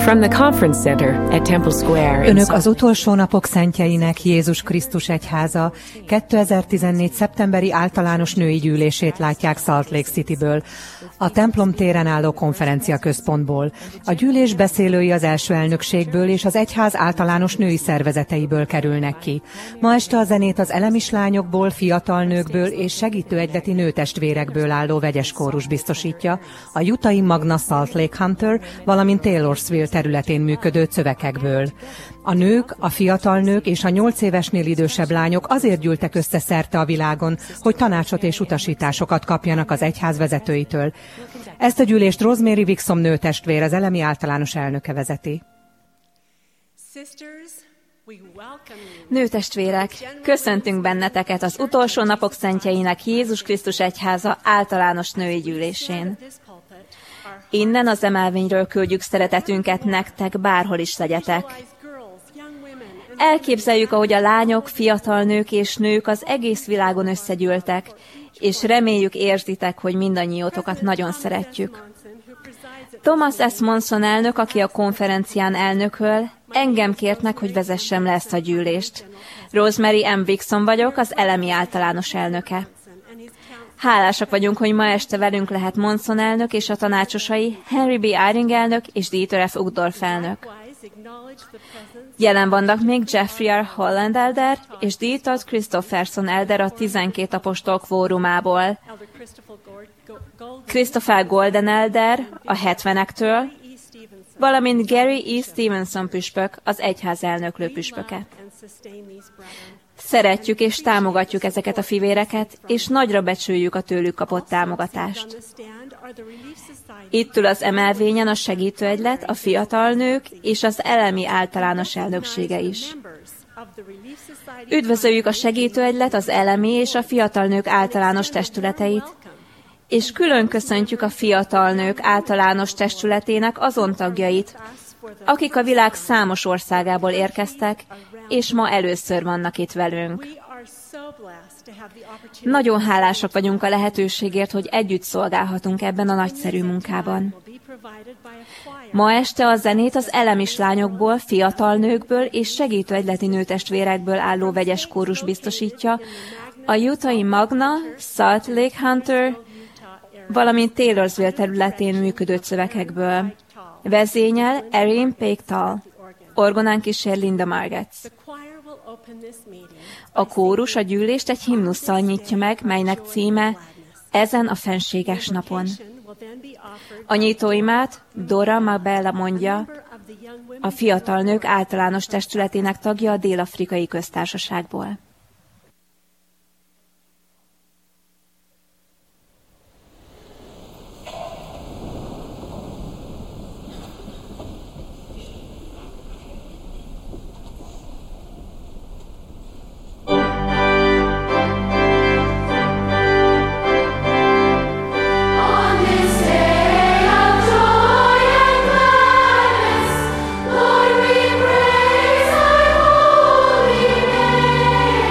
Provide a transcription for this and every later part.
From the Conference Center at Temple Square. Önök az utolsó napok szentjeinek Jézus Krisztus Egyháza 2014. szeptemberi általános női gyűlését látják Salt Lake Cityből, a templom téren álló konferenciaközpontból. A gyűlés beszélői az első elnökségből és az egyház általános női szervezeteiből kerülnek ki. Ma este a zenét az elemis lányokból, fiatal nőkből és segítőegyleti nőtestvérekből álló vegyes kórus biztosítja, a utah-i Magna Salt Lake Hunter, valamint Taylorsville területén működő szövekekből. A nők, a fiatal nők és a 8 évesnél idősebb lányok azért gyűltek össze szerte a világon, hogy tanácsot és utasításokat kapjanak az egyház vezetőitől. Ezt a gyűlést Rosemary Wixom nőtestvér, az elemi általános elnöke vezeti. Nőtestvérek, köszöntünk benneteket az utolsó napok szentjeinek Jézus Krisztus Egyháza általános női gyűlésén. Innen az emelvényről küldjük szeretetünket nektek, bárhol is legyetek. Elképzeljük, ahogy a lányok, fiatal nők és nők az egész világon összegyűltek, és reméljük érzitek, hogy mindannyiótokat nagyon szeretjük. Thomas S. Monson elnök, aki a konferencián elnököl, engem kértnek, hogy vezessem le ezt a gyűlést. Rosemary M. Wixom vagyok, az elemi általános elnöke. Hálásak vagyunk, hogy ma este velünk lehet Monson elnök és a tanácsosai, Henry B. Eyring elnök és Dieter F. Uchtdorf elnök. Jelen vannak még Jeffrey R. Holland elder és D. Todd Christopherson elder a 12 apostol kvórumából, Christopher Golden elder a 70-ektől, valamint Gary E. Stevenson püspök, az egyház elnöklő püspöke. Szeretjük és támogatjuk ezeket a fivéreket, és nagyra becsüljük a tőlük kapott támogatást. Itt ül az emelvényen a segítőegylet, a fiatal nők és az elemi általános elnöksége is. Üdvözöljük a segítőegylet, az elemi és a fiatal nők általános testületeit, és külön köszöntjük a fiatal nők általános testületének azon tagjait, akik a világ számos országából érkeztek, és ma először vannak itt velünk. Nagyon hálásak vagyunk a lehetőségért, hogy együtt szolgálhatunk ebben a nagyszerű munkában. Ma este a zenét az elemis lányokból, fiatal nőkből és segítőegyleti nőtestvérekből álló vegyes kórus biztosítja, a utah-i Magna, Salt Lake Hunter, valamint Taylorsville területén működő szövekekből. Vezényel Erin Paketal, orgonán kísér Linda Margetts. A kórus a gyűlést egy himnusszal nyitja meg, melynek címe Ezen a fenséges napon. A nyitóimát Dora Mabella mondja, a fiatal nők általános testületének tagja a Dél-Afrikai Köztársaságból. Lord, we praise thy holy name.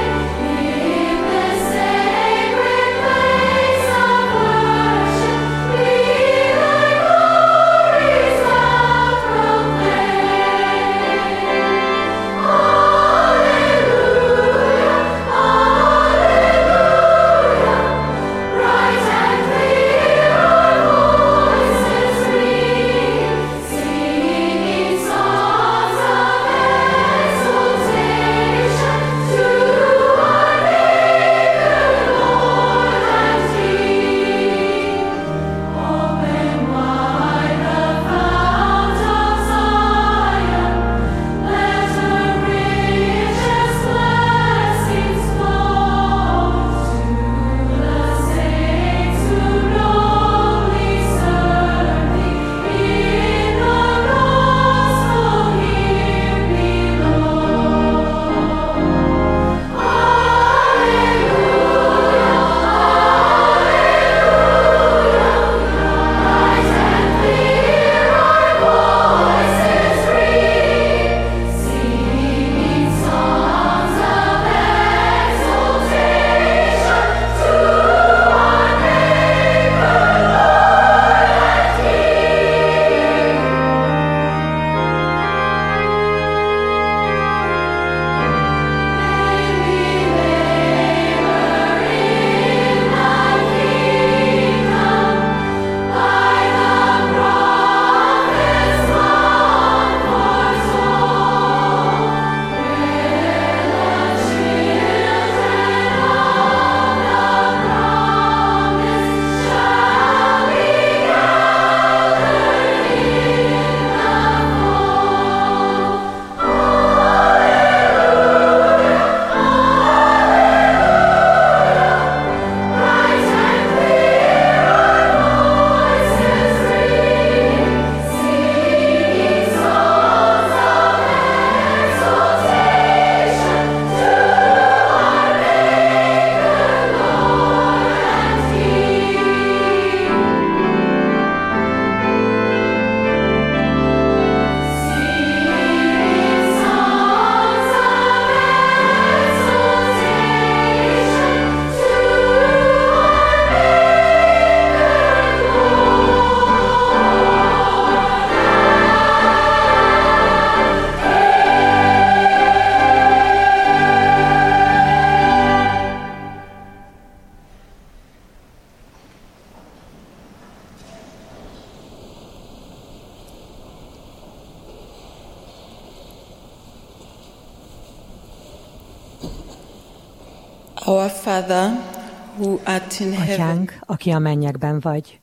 Our Father, who art in heaven. Atyánk, aki a mennyekben vagy.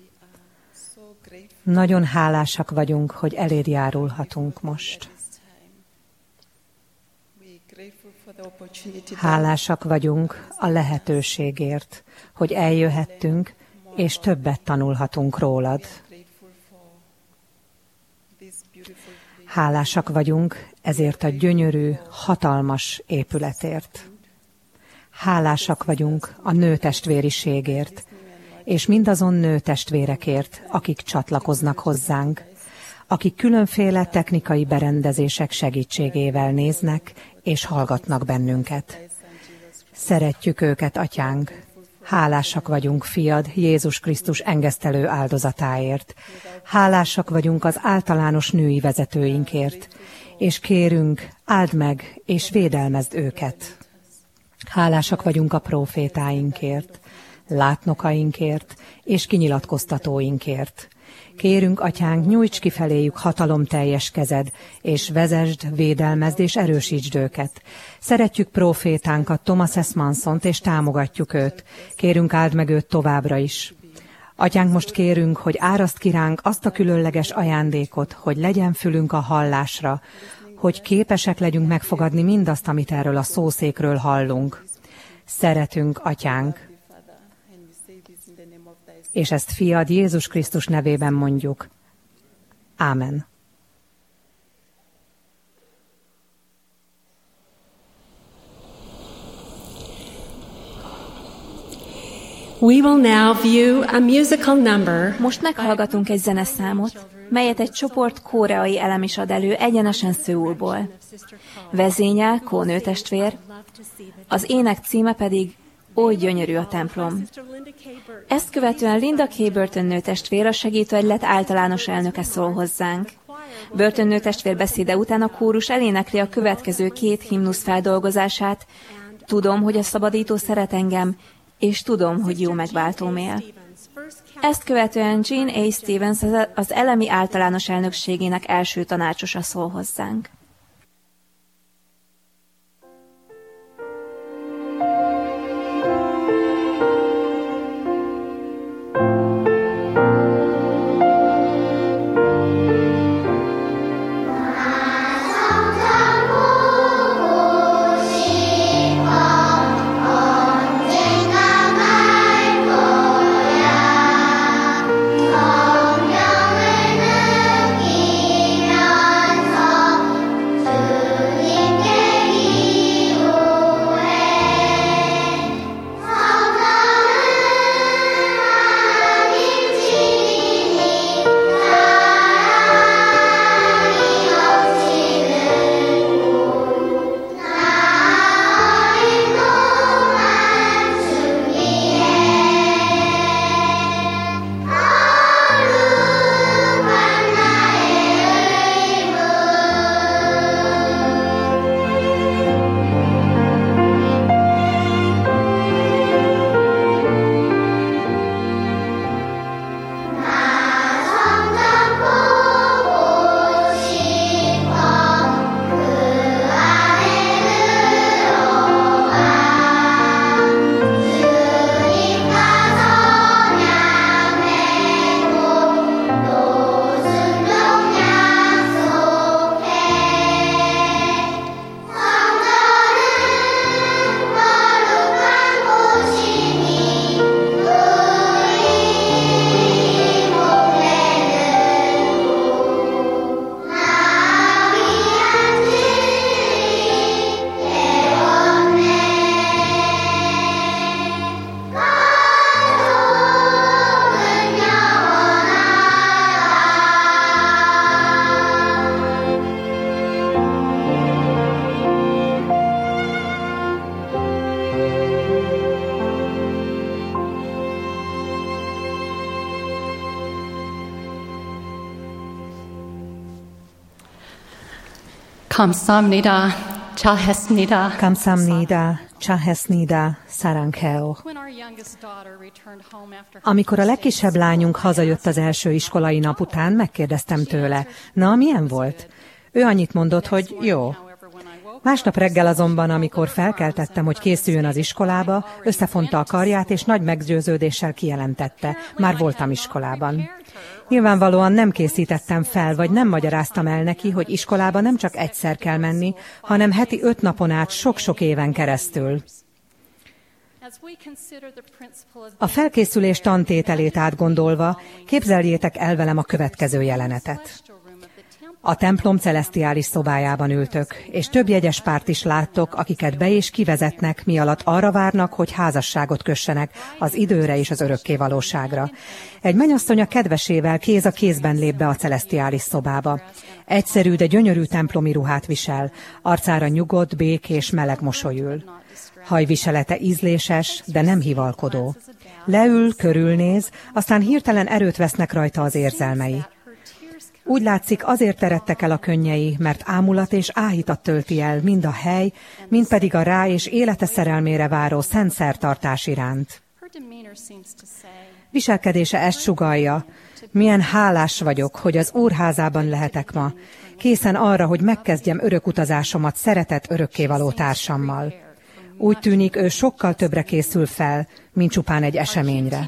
Nagyon hálásak vagyunk, hogy eléd járulhatunk most. Hálásak vagyunk a lehetőségért, hogy eljöhettünk, és többet tanulhatunk rólad. Hálásak vagyunk ezért a gyönyörű, hatalmas épületért. Hálásak vagyunk a nőtestvériségért, és mindazon nőtestvérekért, akik csatlakoznak hozzánk, akik különféle technikai berendezések segítségével néznek és hallgatnak bennünket. Szeretjük őket, Atyánk. Hálásak vagyunk, Fiad, Jézus Krisztus engesztelő áldozatáért. Hálásak vagyunk az általános női vezetőinkért, és kérünk, áld meg és védelmezd őket. Hálásak vagyunk a prófétáinkért, látnokainkért és kinyilatkoztatóinkért. Kérünk, Atyánk, nyújts ki feléjük hatalomteljes kezed, és vezesd, védelmezd és erősítsd őket. Szeretjük prófétánkat, Thomas S. Mansont, és támogatjuk őt. Kérünk, áld meg őt továbbra is. Atyánk, most kérünk, hogy áraszt ki ránk azt a különleges ajándékot, hogy legyen fülünk a hallásra, hogy képesek legyünk megfogadni mindazt, amit erről a szószékről hallunk. Szeretünk, Atyánk, és ezt Fiad Jézus Krisztus nevében mondjuk. Ámen. We will now view a musical number. Most meghallgatunk egy zeneszámot, melyet egy csoport koreai elem is ad elő egyenesen Szöulból. Vezényel, kónőtestvér, az ének címe pedig Oly gyönyörű a templom. Ezt követően Linda K. Burton nőtestvér, a segítőegylet általános elnöke szól hozzánk. Burton nőtestvér beszéde után a kórus elénekli a következő 2 himnusz feldolgozását. Tudom, hogy a szabadító szeret engem, és tudom, hogy jó megváltóm él. Ezt követően Jean A. Stevens, az elemi általános elnökségének első tanácsosa szól hozzánk. 감사합니다. 잘했습니다. Kamsamnida, Csahesnida, Sarankheo. Amikor a legkisebb lányunk hazajött az első iskolai nap után, megkérdeztem tőle, na, milyen volt? Ő annyit mondott, hogy jó. Másnap reggel azonban, amikor felkeltettem, hogy készüljön az iskolába, összefonta a karját, és nagy meggyőződéssel kijelentette: már voltam iskolában. Nyilvánvalóan nem készítettem fel, vagy nem magyaráztam el neki, hogy iskolába nem csak egyszer kell menni, hanem heti 5 napon át sok-sok éven keresztül. A felkészülés tantételét átgondolva, képzeljétek el velem a következő jelenetet. A templom celesztiális szobájában ültök, és több jegyes párt is láttok, akiket be és kivezetnek, mi alatt arra várnak, hogy házasságot kössenek az időre és az örökkévalóságra. Egy mennyasszony a kedvesével kéz a kézben lép be a celesztiális szobába. Egyszerű, de gyönyörű templomi ruhát visel, arcára nyugodt, békés, meleg mosoly ül. Hajviselete ízléses, de nem hivalkodó. Leül, körülnéz, aztán hirtelen erőt vesznek rajta az érzelmei. Úgy látszik, azért teredtek el a könnyei, mert ámulat és áhítat tölti el mind a hely, mind pedig a rá és élete szerelmére váró szent szertartás iránt. Viselkedése ezt sugallja: milyen hálás vagyok, hogy az Úr házában lehetek ma, készen arra, hogy megkezdjem örökutazásomat szeretett örökkévaló társammal. Úgy tűnik, ő sokkal többre készül fel, mint csupán egy eseményre.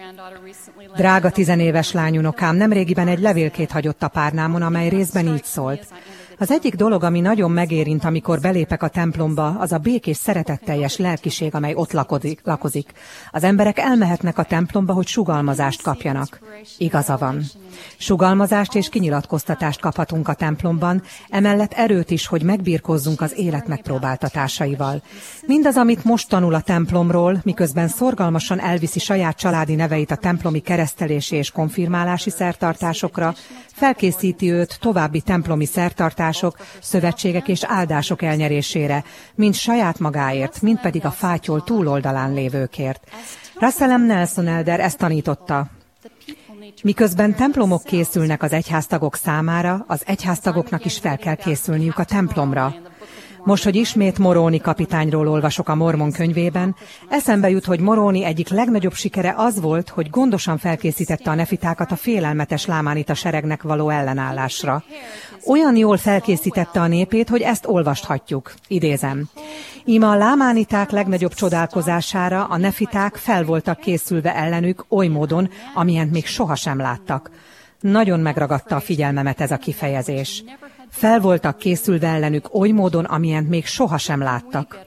Drága 10 éves lányunokám nemrégiben egy levélkét hagyott a párnámon, amely részben így szólt: az egyik dolog, ami nagyon megérint, amikor belépek a templomba, az a békés, szeretetteljes lelkiség, amely ott lakozik. Az emberek elmehetnek a templomba, hogy sugalmazást kapjanak. Igaza van. Sugalmazást és kinyilatkoztatást kaphatunk a templomban, emellett erőt is, hogy megbirkózzunk az élet megpróbáltatásaival. Mindaz, amit most tanul a templomról, miközben szorgalmasan elviszi saját családi neveit a templomi keresztelési és konfirmálási szertartásokra, felkészíti őt további templomi szertartások, szövetségek és áldások elnyerésére, mind saját magáért, mind pedig a fátyol túloldalán lévőkért. Russell M. Nelson elder ezt tanította: miközben templomok készülnek az egyháztagok számára, az egyháztagoknak is fel kell készülniük a templomra. Most, hogy ismét Moroni kapitányról olvasok a Mormon könyvében, eszembe jut, hogy Moroni egyik legnagyobb sikere az volt, hogy gondosan felkészítette a nefitákat a félelmetes lámánita seregnek való ellenállásra. Olyan jól felkészítette a népét, hogy ezt olvashatjuk. Idézem: íme a lámániták legnagyobb csodálkozására a nefiták fel voltak készülve ellenük oly módon, amilyent még sohasem láttak. Nagyon megragadta a figyelmemet ez a kifejezés. Fel voltak készülve ellenük oly módon, amilyent még sohasem láttak.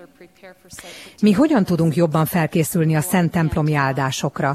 Mi hogyan tudunk jobban felkészülni a szent templomi áldásokra?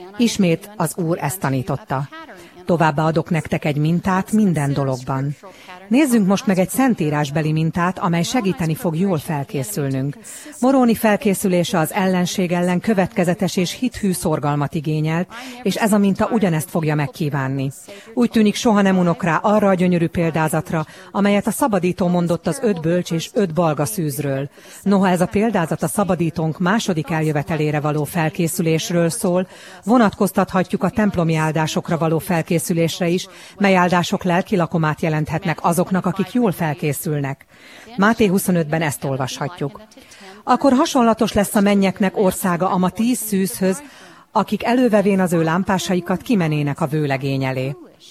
Ismét az Úr ezt tanította. Továbbá adok nektek egy mintát minden dologban. Nézzünk most meg egy szentírásbeli mintát, amely segíteni fog jól felkészülnünk. Moroni felkészülése az ellenség ellen következetes és hithű szorgalmat igényelt, és ez a minta ugyanezt fogja megkívánni. Úgy tűnik, soha nem unok rá arra a gyönyörű példázatra, amelyet a szabadító mondott az 5 bölcs és 5 balga szűzről. Noha ez a példázat a szabadítónk második eljövetelére való felkészülésről szól, vonatkoztathatjuk a templomi áldásokra való felkészülésre is, mely áldások lelki lakomát jelenthetnek azoknak, akik jól felkészülnek. Máté 25-ben ezt olvashatjuk. Akkor hasonlatos lesz a mennyeknek országa ama 10 szűzhöz, akik elővevén az ő lámpásaikat kimenének a vőlegény elé.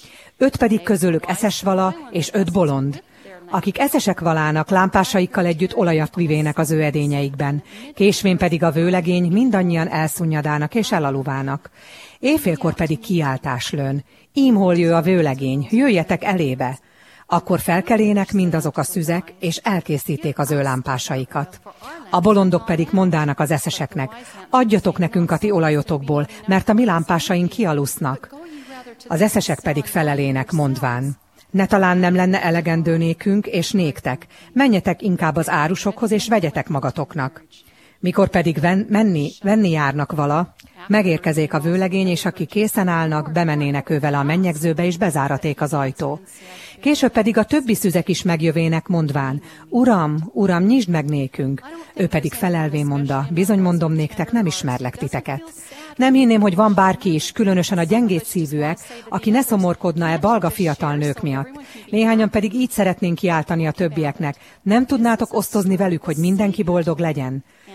5 pedig közülük eszes vala, és 5 bolond. Akik eszesek valának, lámpásaikkal együtt olajat vivének az ő edényeikben. Késvén pedig a vőlegény mindannyian elszunyadának és elaluvának. Éjfélkor pedig kiáltás lőn: ím hol jő a vőlegény, jöjjetek elébe! Akkor felkelének mindazok a szüzek, és elkészíték az ő lámpásaikat. A bolondok pedig mondának az eszeseknek: adjatok nekünk a ti olajotokból, mert a mi lámpásaink kialusznak. Az eszesek pedig felelének, mondván: ne talán nem lenne elegendő nékünk és néktek, menjetek inkább az árusokhoz, és vegyetek magatoknak. Mikor pedig venni járnak vala, megérkezék a vőlegény, és akik készen állnak, bemennének ő vele a mennyegzőbe, és bezáraték az ajtó. Később pedig a többi szüzek is megjövének, mondván: Uram, Uram, nyisd meg nékünk. Ő pedig felelvén mondta: bizony mondom néktek, nem ismerlek titeket. Nem hinném, hogy van bárki is, különösen a gyengéd szívűek, aki ne szomorkodna-e balga fiatal nők miatt. Néhányan pedig így szeretnénk kiáltani a többieknek: nem tudnátok osztozni velük, hogy mindenki boldog legyen?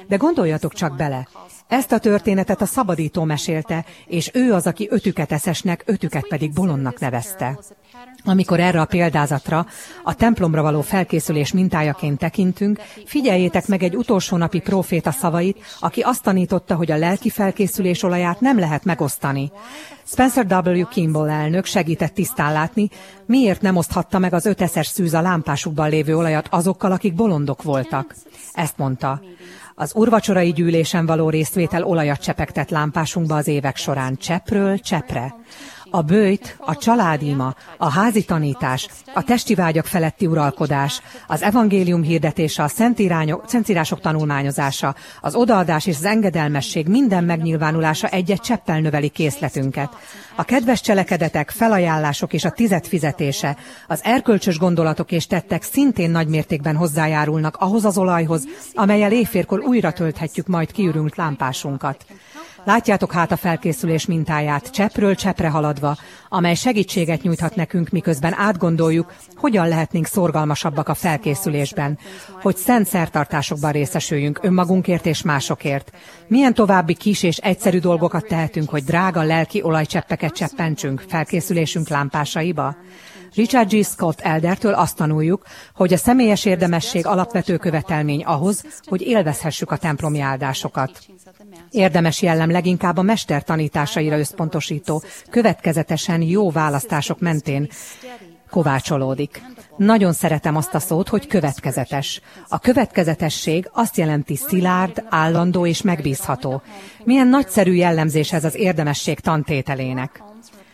De gondoljatok csak bele, ezt a történetet a szabadító mesélte, és ő az, aki ötüket eszesnek, ötüket pedig bolondnak nevezte. Amikor erre a példázatra, a templomra való felkészülés mintájaként tekintünk, figyeljétek meg egy utolsó napi próféta szavait, aki azt tanította, hogy a lelki felkészülés olaját nem lehet megosztani. Spencer W. Kimball elnök segített tisztán látni, miért nem oszthatta meg az 5000 szűz a lámpásukban lévő olajat azokkal, akik bolondok voltak. Ezt mondta: az úrvacsorai gyűlésen való részvétel olajat csepegtet lámpásunkba az évek során, cseppről cseppre. A böjt, a családíma, a házi tanítás, a testi vágyak feletti uralkodás, az evangélium hirdetése, a szentírások tanulmányozása, az odaadás és az engedelmesség minden megnyilvánulása egy-egy cseppel növeli készletünket. A kedves cselekedetek, felajánlások és a tized fizetése, az erkölcsös gondolatok és tettek szintén nagy mértékben hozzájárulnak ahhoz az olajhoz, amellyel éjfélkor újra tölthetjük majd kiürült lámpásunkat. Látjátok hát a felkészülés mintáját, cseppről cseppre haladva, amely segítséget nyújthat nekünk, miközben átgondoljuk, hogyan lehetnénk szorgalmasabbak a felkészülésben, hogy szent szertartásokban részesüljünk önmagunkért és másokért. Milyen további kis és egyszerű dolgokat tehetünk, hogy drága lelki olajcseppeket cseppentsünk felkészülésünk lámpásaiba? Richard G. Scott eldertől azt tanuljuk, hogy a személyes érdemesség alapvető követelmény ahhoz, hogy élvezhessük a templomi áldásokat. Érdemes jellem leginkább a mester tanításaira összpontosító, következetesen jó választások mentén kovácsolódik. Nagyon szeretem azt a szót, hogy következetes. A következetesség azt jelenti szilárd, állandó és megbízható. Milyen nagyszerű jellemzés ez az érdemesség tantételének.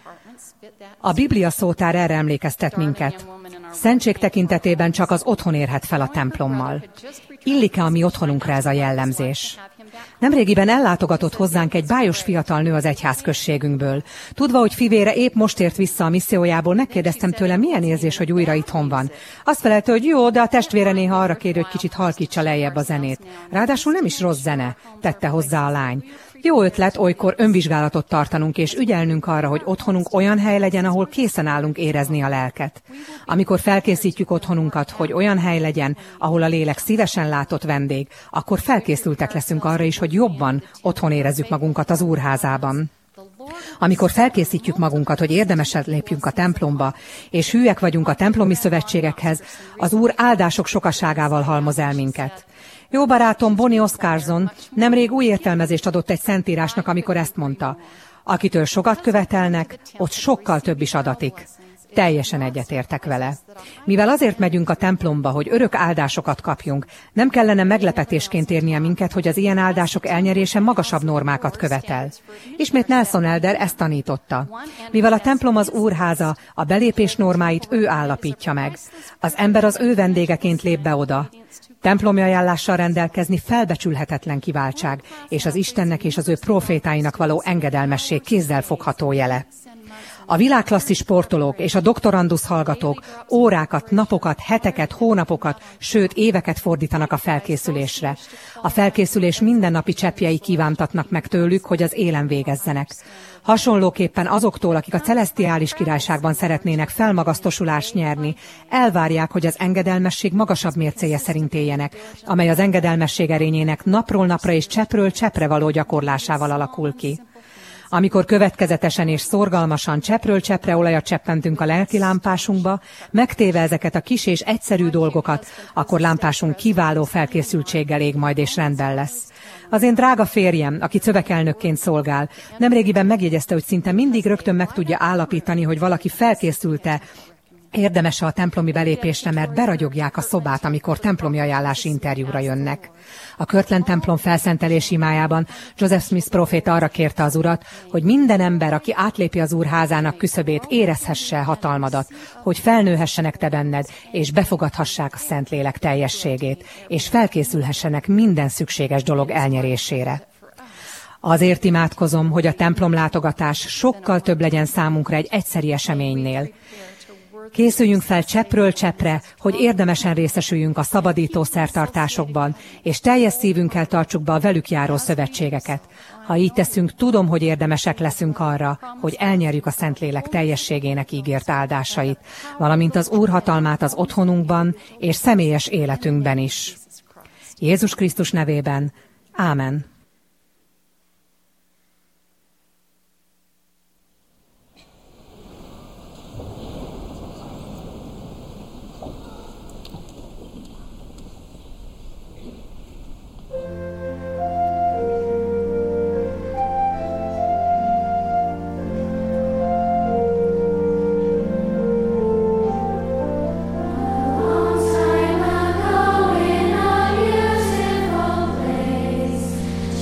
A Biblia szótár erre emlékeztet minket. Szentség tekintetében csak az otthon érhet fel a templommal. Illik-e a mi otthonunkra ez a jellemzés? Nemrégiben ellátogatott hozzánk egy bájos fiatal nő az egyházközségünkből. Tudva, hogy fivére épp most ért vissza a missziójából, megkérdeztem tőle, milyen érzés, hogy újra itthon van. Azt felelte, hogy jó, de a testvére néha arra kéri, hogy kicsit halkítsa lejjebb a zenét. Ráadásul nem is rossz zene, tette hozzá a lány. Jó ötlet olykor önvizsgálatot tartanunk és ügyelnünk arra, hogy otthonunk olyan hely legyen, ahol készen állunk érezni a lelket. Amikor felkészítjük otthonunkat, hogy olyan hely legyen, ahol a lélek szívesen látott vendég, akkor felkészültek leszünk arra is, hogy jobban otthon érezzük magunkat az Úrházában. Amikor felkészítjük magunkat, hogy érdemesen lépjünk a templomba, és hűek vagyunk a templomi szövetségekhez, az Úr áldások sokaságával halmoz el minket. Jó barátom Bonnie Oscarson nemrég új értelmezést adott egy szentírásnak, amikor ezt mondta: akitől sokat követelnek, ott sokkal több is adatik. Teljesen egyetértek vele. Mivel azért megyünk a templomba, hogy örök áldásokat kapjunk, nem kellene meglepetésként érnie minket, hogy az ilyen áldások elnyerése magasabb normákat követel. Ismét Nelson Elder ezt tanította. Mivel a templom az Úrháza, a belépés normáit ő állapítja meg. Az ember az ő vendégeként lép be oda. Templomi ajánlással rendelkezni felbecsülhetetlen kiváltság, és az Istennek és az ő profétáinak való engedelmesség kézzelfogható jele. A világklasszis sportolók és a doktorandusz hallgatók órákat, napokat, heteket, hónapokat, sőt éveket fordítanak a felkészülésre. A felkészülés mindennapi cseppjei kívántatnak meg tőlük, hogy az élen végezzenek. Hasonlóképpen azoktól, akik a celesztiális királyságban szeretnének felmagasztosulást nyerni, elvárják, hogy az engedelmesség magasabb mércéje szerint éljenek, amely az engedelmesség erényének napról napra és cseppről cseppre való gyakorlásával alakul ki. Amikor következetesen és szorgalmasan cseppről cseppre olajat cseppentünk a lelki lámpásunkba, megtéve ezeket a kis és egyszerű dolgokat, akkor lámpásunk kiváló felkészültséggel ég majd és rendben lesz. Az én drága férjem, aki szövekelnökként szolgál, nemrégiben megjegyezte, hogy szinte mindig rögtön meg tudja állapítani, hogy valaki felkészülte, érdemes a templomi belépésre, mert beragyogják a szobát, amikor templomi ajánlási interjúra jönnek. A Kirtland templom felszentelési imájában Joseph Smith próféta arra kérte az Urat, hogy minden ember, aki átlépi az Úrházának küszöbét, érezhesse hatalmadat, hogy felnőhessenek te benned, és befogadhassák a Szentlélek teljességét, és felkészülhessenek minden szükséges dolog elnyerésére. Azért imádkozom, hogy a templomlátogatás sokkal több legyen számunkra egy egyszeri eseménynél. Készüljünk fel cseppről cseppre, hogy érdemesen részesüljünk a szabadító szertartásokban, és teljes szívünkkel tartsuk be a velük járó szövetségeket. Ha így teszünk, tudom, hogy érdemesek leszünk arra, hogy elnyerjük a Szentlélek teljességének ígért áldásait, valamint az Úr hatalmát az otthonunkban és személyes életünkben is. Jézus Krisztus nevében, Ámen. To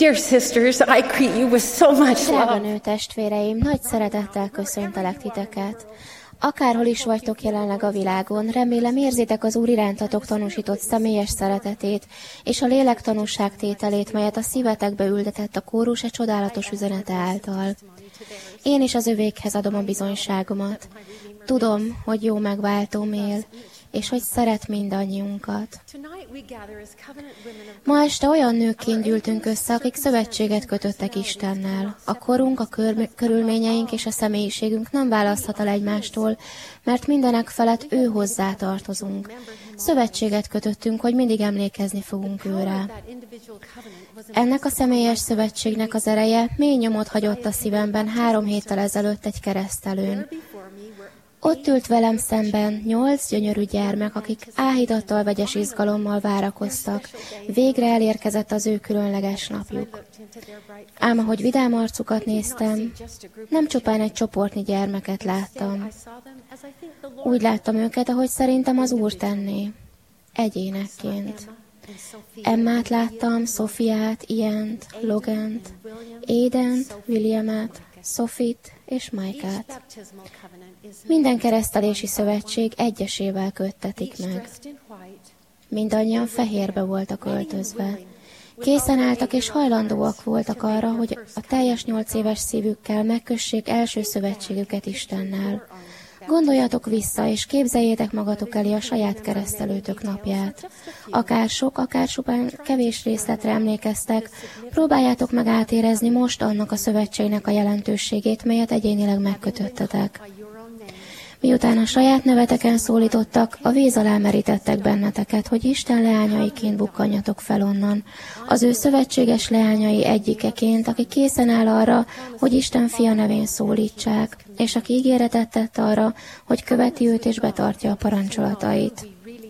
Dear sisters, I greet you with so much Drága love. nőtestvéreim, nagy szeretettel köszöntelek titeket. Akárhol is vagytok jelenleg a világon, remélem érzitek az Úr irántatok tanúsított személyes szeretetét, és a lélek tanúságtételét, melyet a szívetekbe ültetett a kórus csodálatos üzenete által. Én is az övékhez adom a bizonyságomat. Tudom, hogy jó megváltóm él, és hogy szeret mindannyiunkat. Ma este olyan nőkként gyűltünk össze, akik szövetséget kötöttek Istennel. A korunk, a körülményeink és a személyiségünk nem választhat el egymástól, mert mindenek felett ő hozzá tartozunk. Szövetséget kötöttünk, hogy mindig emlékezni fogunk őre. Ennek a személyes szövetségnek az ereje mély nyomot hagyott a szívemben 3 héttel ezelőtt egy keresztelőn. Ott ült velem szemben 8 gyönyörű gyermek, akik áhítattal vegyes izgalommal várakoztak. Végre elérkezett az ő különleges napjuk. Ám ahogy vidám arcukat néztem, nem csupán egy csoportnyi gyermeket láttam. Úgy láttam őket, ahogy szerintem az Úr tenné. Egyénekként. Emmát láttam, Szofiát, Iant, Logant, Aident, Williamet, Sophit és Mike-át. Minden keresztelési szövetség egyesével köttetik meg. Mindannyian fehérbe voltak öltözve. Készen álltak és hajlandóak voltak arra, hogy a teljes 8 éves szívükkel megkössék első szövetségüket Istennel. Gondoljatok vissza, és képzeljétek magatok elé a saját keresztelőtök napját. Akár sok, akár csupán kevés részletre emlékeztek, próbáljátok meg átérezni most annak a szövetségnek a jelentőségét, melyet egyénileg megkötöttetek. Miután a saját neveteken szólítottak, a víz alá merítettek benneteket, hogy Isten leányaiként bukkanjatok fel onnan. Az ő szövetséges leányai egyikeként, aki készen áll arra, hogy Isten fia nevén szólítsák, és aki ígéretet tett arra, hogy követi őt és betartja a parancsolatait.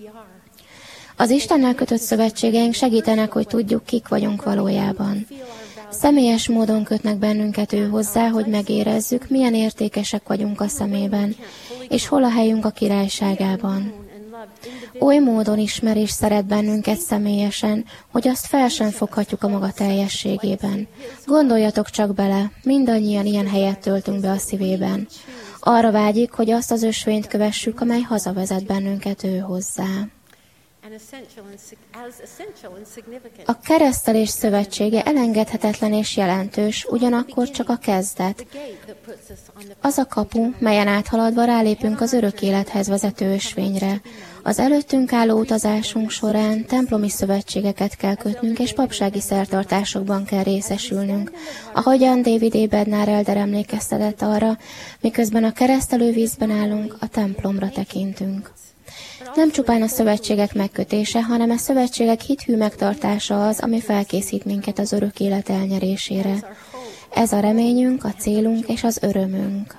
Az Istennel kötött szövetségeink segítenek, hogy tudjuk, kik vagyunk valójában. Személyes módon kötnek bennünket ő hozzá, hogy megérezzük, milyen értékesek vagyunk a szemében, és hol a helyünk a királyságában. Oly módon ismer és szeret bennünket személyesen, hogy azt fel sem foghatjuk a maga teljességében. Gondoljatok csak bele, mindannyian ilyen helyet töltünk be a szívében. Arra vágyik, hogy azt az ösvényt kövessük, amely hazavezet bennünket ő hozzá. A keresztelés szövetsége elengedhetetlen és jelentős, ugyanakkor csak a kezdet. Az a kapu, melyen áthaladva rálépünk az örök élethez vezető ösvényre. Az előttünk álló utazásunk során templomi szövetségeket kell kötnünk, és papsági szertartásokban kell részesülnünk. Ahogyan David A. Bednar elder emlékeztetett arra, miközben a keresztelővízben állunk, a templomra tekintünk. Nem csupán a szövetségek megkötése, hanem a szövetségek hithű megtartása az, ami felkészít minket az örök élet elnyerésére. Ez a reményünk, a célunk és az örömünk.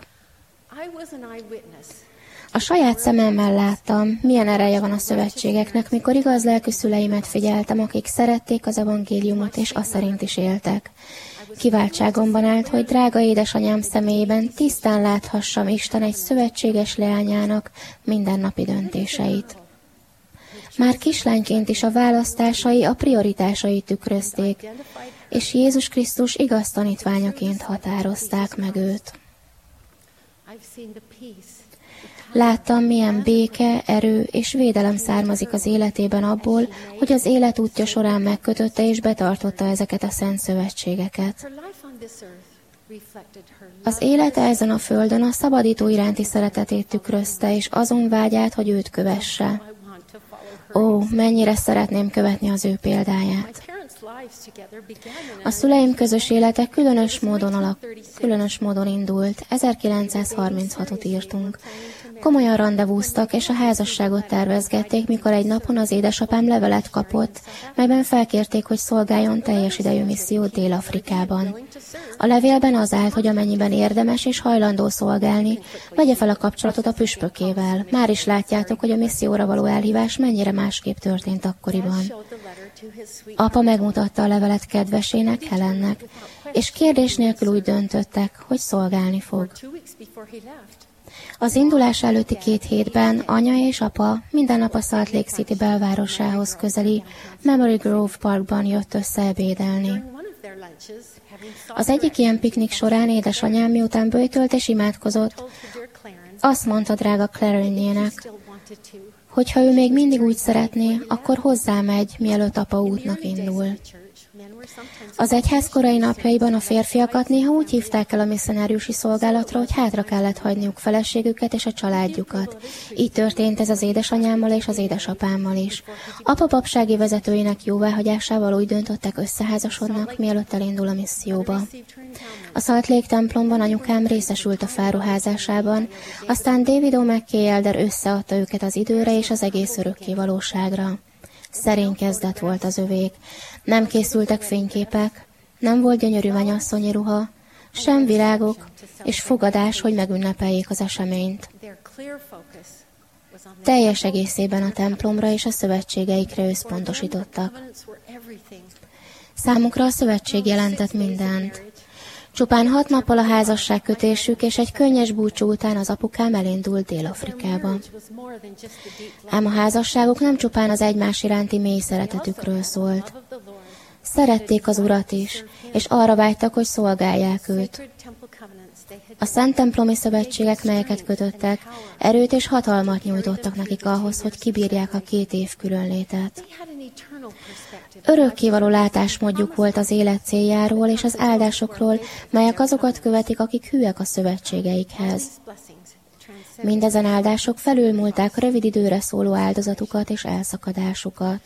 A saját szememmel láttam, milyen ereje van a szövetségeknek, mikor igaz lelkű szüleimet figyeltem, akik szerették az evangéliumot és azt szerint is éltek. Kiváltságomban állt, hogy drága édesanyám személyében tisztán láthassam Isten egy szövetséges leányának mindennapi döntéseit. Már kislányként is a választásai, a prioritásai tükrözték, és Jézus Krisztus igaz tanítványaként határozták meg őt. Láttam, milyen béke, erő és védelem származik az életében abból, hogy az élet útja során megkötötte és betartotta ezeket a szent szövetségeket. Az élete ezen a földön a szabadító iránti szeretetét tükrözte, és azon vágyát, hogy őt kövesse. Ó, mennyire szeretném követni az ő példáját. A szüleim közös élete különös módon indult. 1936-ot írtunk. Komolyan randevúztak, és a házasságot tervezgették, mikor egy napon az édesapám levelet kapott, melyben felkérték, hogy szolgáljon teljes idejű missziót Dél-Afrikában. A levélben az állt, hogy amennyiben érdemes és hajlandó szolgálni, vegye fel a kapcsolatot a püspökével. Már is látjátok, hogy a misszióra való elhívás mennyire másképp történt akkoriban. Apa megmutatta a levelet kedvesének, Helennek, és kérdés nélkül úgy döntöttek, hogy szolgálni fog. Az indulás előtti 2 hétben anya és apa minden nap a Salt Lake City belvárosához közeli Memory Grove Parkban jött össze ebédelni. Az egyik ilyen piknik során édesanyám, miután böjtölt és imádkozott, azt mondta drága Clarence-nének, hogy ha ő még mindig úgy szeretné, akkor hozzámegy, mielőtt apa útnak indul. Az egyház korai napjaiban a férfiakat néha úgy hívták el a misszionáriusi szolgálatra, hogy hátra kellett hagyniuk feleségüket és a családjukat. Így történt ez az édesanyámmal és az édesapámmal is. Apa papsági vezetőinek jóváhagyásával úgy döntöttek, összeházasodnak, mielőtt elindul a misszióba. A Salt Lake templomban anyukám részesült a felruházásában, aztán David O'Mackey elder összeadta őket az időre és az egész örökké valóságra. Szerény kezdet volt az övék. Nem készültek fényképek, nem volt gyönyörű mennyasszonyi ruha, sem virágok és fogadás, hogy megünnepeljék az eseményt. Teljes egészében a templomra és a szövetségeikre összpontosítottak. Számukra a szövetség jelentett mindent. Csupán 6 nappal a házasságkötésük és egy könnyes búcsú után az apukám elindult Dél-Afrikába. Ám a házasságuk nem csupán az egymás iránti mély szeretetükről szólt. Szerették az Urat is, és arra vágytak, hogy szolgálják őt. A szent templomi szövetségek, melyeket kötöttek, erőt és hatalmat nyújtottak nekik ahhoz, hogy kibírják a 2 év különlétet. Örökkévaló látásmódjuk volt az élet céljáról és az áldásokról, melyek azokat követik, akik hűek a szövetségeikhez. Mindezen áldások felülmúlták rövid időre szóló áldozatukat és elszakadásukat.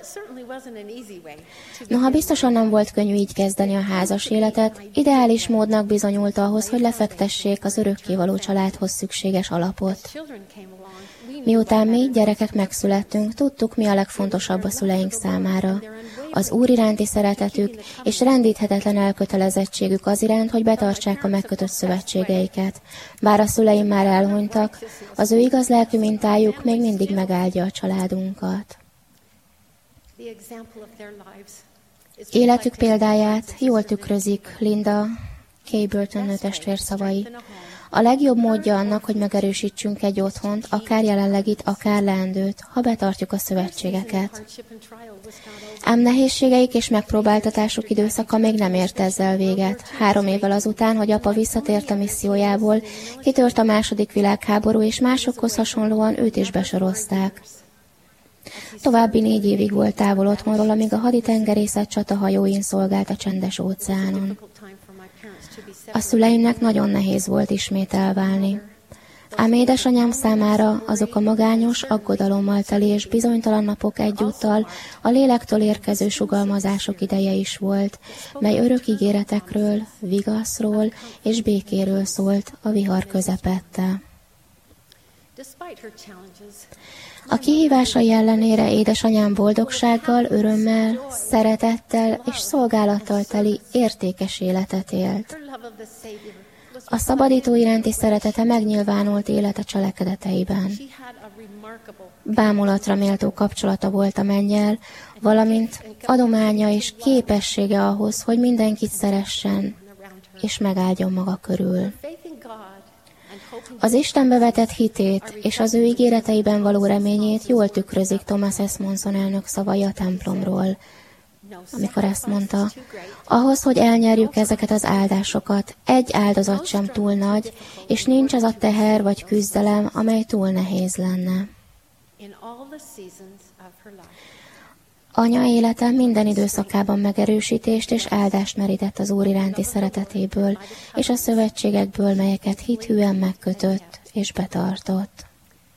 Noha biztosan nem volt könnyű így kezdeni a házas életet, ideális módnak bizonyult ahhoz, hogy lefektessék az örökkévaló családhoz szükséges alapot. Miután mi, gyerekek megszülettünk, tudtuk, mi a legfontosabb a szüleink számára. Az Úr iránti szeretetük és rendíthetetlen elkötelezettségük az iránt, hogy betartsák a megkötött szövetségeiket. Bár a szüleim már elhunytak, az ő igaz lelkű mintájuk még mindig megáldja a családunkat. Életük példáját jól tükrözik Linda K. Burton nőtestvér szavai. A legjobb módja annak, hogy megerősítsünk egy otthont, akár jelenlegit, akár leendőt, ha betartjuk a szövetségeket. Ám nehézségeik és megpróbáltatásuk időszaka még nem ért ezzel véget. 3 évvel azután, hogy apa visszatért a missziójából, kitört a II. Világháború, és másokhoz hasonlóan őt is besorozták. További 4 évig volt távol otthonról, amíg a haditengerészet csatahajóin szolgált a Csendes-óceánon. A szüleimnek nagyon nehéz volt ismét elválni. Ám édesanyám számára azok a magányos, aggodalommal teli és bizonytalan napok egyúttal a lélektől érkező sugalmazások ideje is volt, mely örök ígéretekről, vigaszról és békéről szólt a vihar közepette. A kihívásai ellenére édesanyám boldogsággal, örömmel, szeretettel és szolgálattal teli értékes életet élt. A szabadító iránti szeretete megnyilvánult élete cselekedeteiben. Bámulatra méltó kapcsolata volt a mennyel, valamint adománya és képessége ahhoz, hogy mindenkit szeressen és megáldjon maga körül. Az Istenbe vetett hitét és az ő ígéreteiben való reményét jól tükrözik Thomas S. Monson elnök szavai a templomról, amikor ezt mondta: ahhoz, hogy elnyerjük ezeket az áldásokat, egy áldozat sem túl nagy, és nincs az a teher vagy küzdelem, amely túl nehéz lenne. Anya élete minden időszakában megerősítést és áldást merített az Úr iránti szeretetéből, és a szövetségekből, melyeket hithűen megkötött és betartott.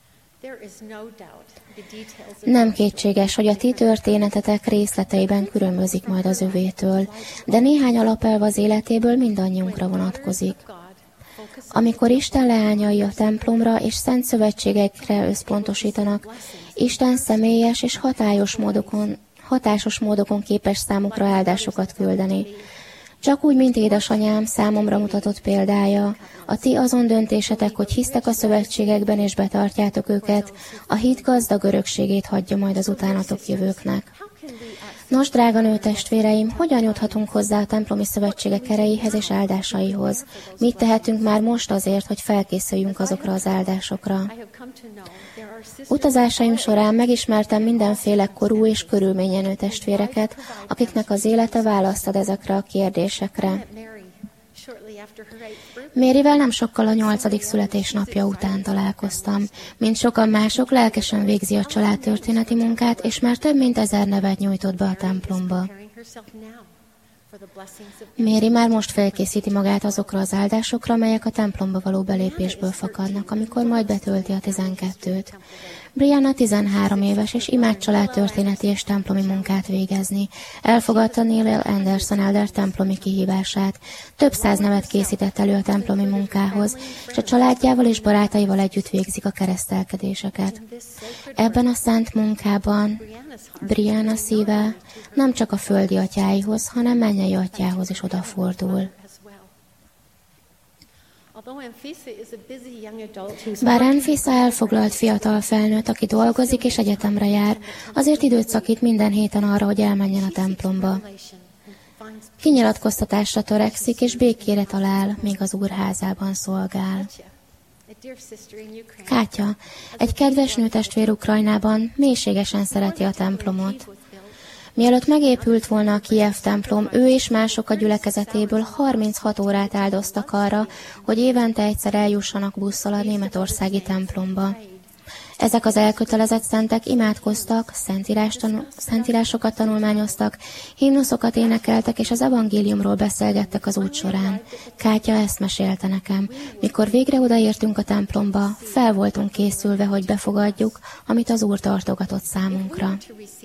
Nem kétséges, hogy a ti történetetek részleteiben különbözik majd az övétől, de néhány alapelv az életéből mindannyiunkra vonatkozik. Amikor Isten leányai a templomra és szent szövetségekre összpontosítanak, Isten személyes és hatásos módokon képes számukra áldásokat küldeni. Csak úgy, mint édesanyám számomra mutatott példája, a ti azon döntésetek, hogy hisztek a szövetségekben és betartjátok őket, a hit gazdag örökségét hagyja majd az utánatok jövőknek. Nos, drága nőtestvéreim, hogyan juthatunk hozzá a templomi szövetségek erejéhez és áldásaihoz? Mit tehetünk már most azért, hogy felkészüljünk azokra az áldásokra? Utazásaim során megismertem mindenféle korú és körülményenő testvéreket, akiknek az élete választ ad ezekre a kérdésekre. Maryvel nem sokkal a 8. születésnapja után találkoztam. Mint sokan mások, lelkesen végzi a családtörténeti munkát, és már több mint 1000 nevet nyújtott be a templomba. Mary már most felkészíti magát azokra az áldásokra, melyek a templomba való belépésből fakadnak, amikor majd betölti a 12-t. Brianna 13 éves, és imád családtörténeti és templomi munkát végezni. Elfogadta Neil Anderson elder templomi kihívását. Több 100 nevet készített elő a templomi munkához, és a családjával és barátaival együtt végzik a keresztelkedéseket. Ebben a szent munkában Brianna szíve nem csak a földi atyáihoz, hanem mennyei atyához is odafordul. Bár Anfisa elfoglalt fiatal felnőtt, aki dolgozik és egyetemre jár, azért időt szakít minden héten arra, hogy elmenjen a templomba. Kinyilatkoztatásra törekszik, és békére talál, míg az Úr házában szolgál. Kátya, egy kedves nőtestvér Ukrajnában mélységesen szereti a templomot. Mielőtt megépült volna a Kijev templom, ő és mások a gyülekezetéből 36 órát áldoztak arra, hogy évente egyszer eljussanak busszal a németországi templomba. Ezek az elkötelezett szentek imádkoztak, szentírásokat tanulmányoztak, himnuszokat énekeltek, és az evangéliumról beszélgettek az út során. Kátya ezt mesélte nekem. Mikor végre odaértünk a templomba, fel voltunk készülve, hogy befogadjuk, amit az Úr tartogatott számunkra.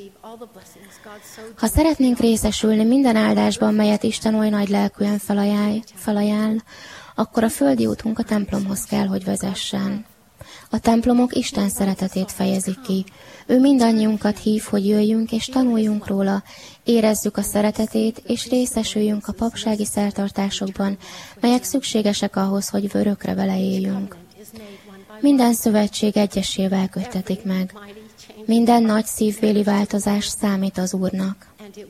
Ha szeretnénk részesülni minden áldásban, melyet Isten oly nagy lelkűen felajánl, akkor a földi útunk a templomhoz kell, hogy vezessen. A templomok Isten szeretetét fejezik ki. Ő mindannyiunkat hív, hogy jöjjünk és tanuljunk róla, érezzük a szeretetét, és részesüljünk a papsági szertartásokban, melyek szükségesek ahhoz, hogy örökre vele éljünk. Minden szövetség egyesével köttetik meg. Minden nagy szívbéli változás számít az Úrnak.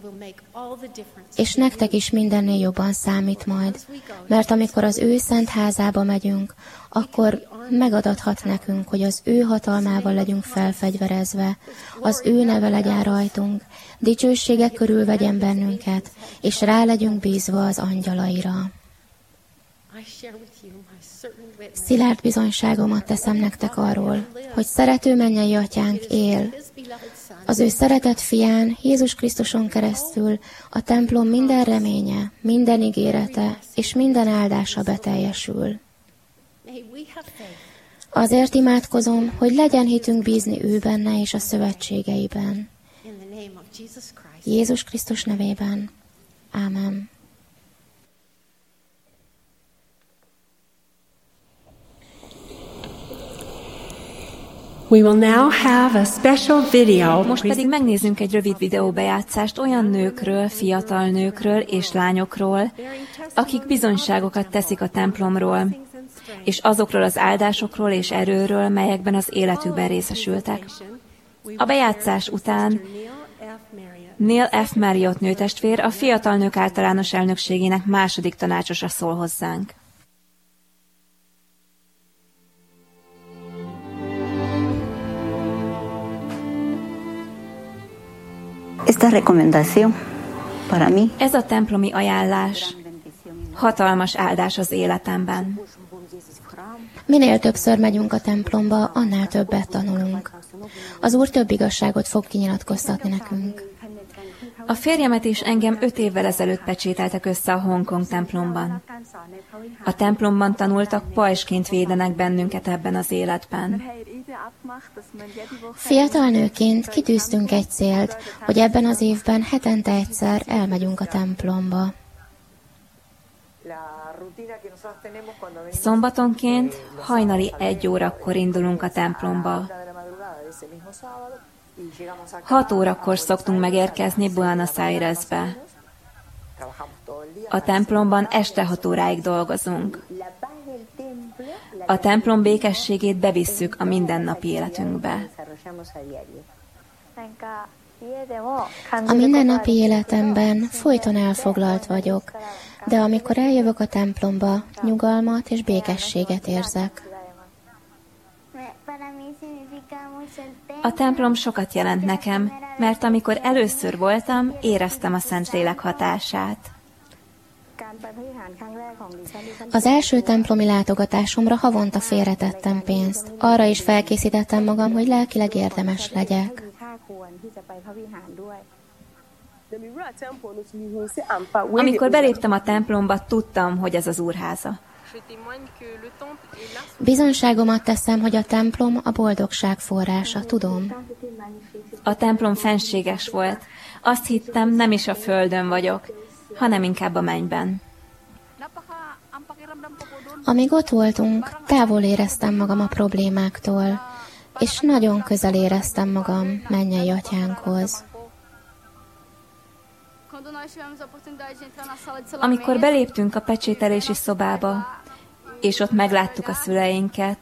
És nektek is mindennél jobban számít majd, mert amikor az ő szent házába megyünk, akkor megadathat nekünk, hogy az ő hatalmával legyünk felfegyverezve, az ő neve legyen rajtunk, dicsősége körül vegyen bennünket, és rá legyünk bízva az angyalaira. Szilárd bizonyságomat teszem nektek arról, hogy szerető mennyei atyánk él. Az ő szeretett fián, Jézus Krisztuson keresztül a templom minden reménye, minden ígérete és minden áldása beteljesül. Azért imádkozom, hogy legyen hitünk bízni ő benne és a szövetségeiben. Jézus Krisztus nevében. Ámen. We will now have a special video. Most pedig megnézzünk egy rövid videóbejátszást olyan nőkről, fiatal nőkről és lányokról, akik bizonyságokat teszik a templomról, és azokról az áldásokról és erőről, melyekben az életükben részesültek. A bejátszás után Neil F. Marriott nőtestvér, a Fiatal Nők Általános Elnökségének második tanácsosa szól hozzánk. Esta recomendación para mí. Ez a templomi ajánlás hatalmas áldás az életemben. Minél többször megyünk a templomba, annál többet tanulunk. Az Úr több igazságot fog kinyilatkoztatni nekünk. A férjemet és engem 5 évvel ezelőtt pecsételtek össze a Hongkong templomban. A templomban tanultak pajsként védenek bennünket ebben az életben. Fiatal nőként kitűztünk egy célt, hogy ebben az évben hetente egyszer elmegyünk a templomba. Szombatonként hajnali 1 órakor indulunk a templomba. 6 órakor szoktunk megérkezni Buenos Airesbe. A templomban este 6 óráig dolgozunk. A templom békességét bevisszük a mindennapi életünkbe. A mindennapi életemben folyton elfoglalt vagyok, de amikor eljövök a templomba, nyugalmat és békességet érzek. A templom sokat jelent nekem, mert amikor először voltam, éreztem a Szentlélek hatását. Az első templomi látogatásomra havonta félretettem pénzt. Arra is felkészítettem magam, hogy lelkileg érdemes legyek. Amikor beléptem a templomba, tudtam, hogy ez az Úrháza. Bizonyságomat teszem, hogy a templom a boldogság forrása, tudom. A templom fenséges volt. Azt hittem, nem is a földön vagyok, hanem inkább a mennyben. Amíg ott voltunk, távol éreztem magam a problémáktól, és nagyon közel éreztem magam mennyei atyánkhoz. Amikor beléptünk a pecsételési szobába, és ott megláttuk a szüleinket,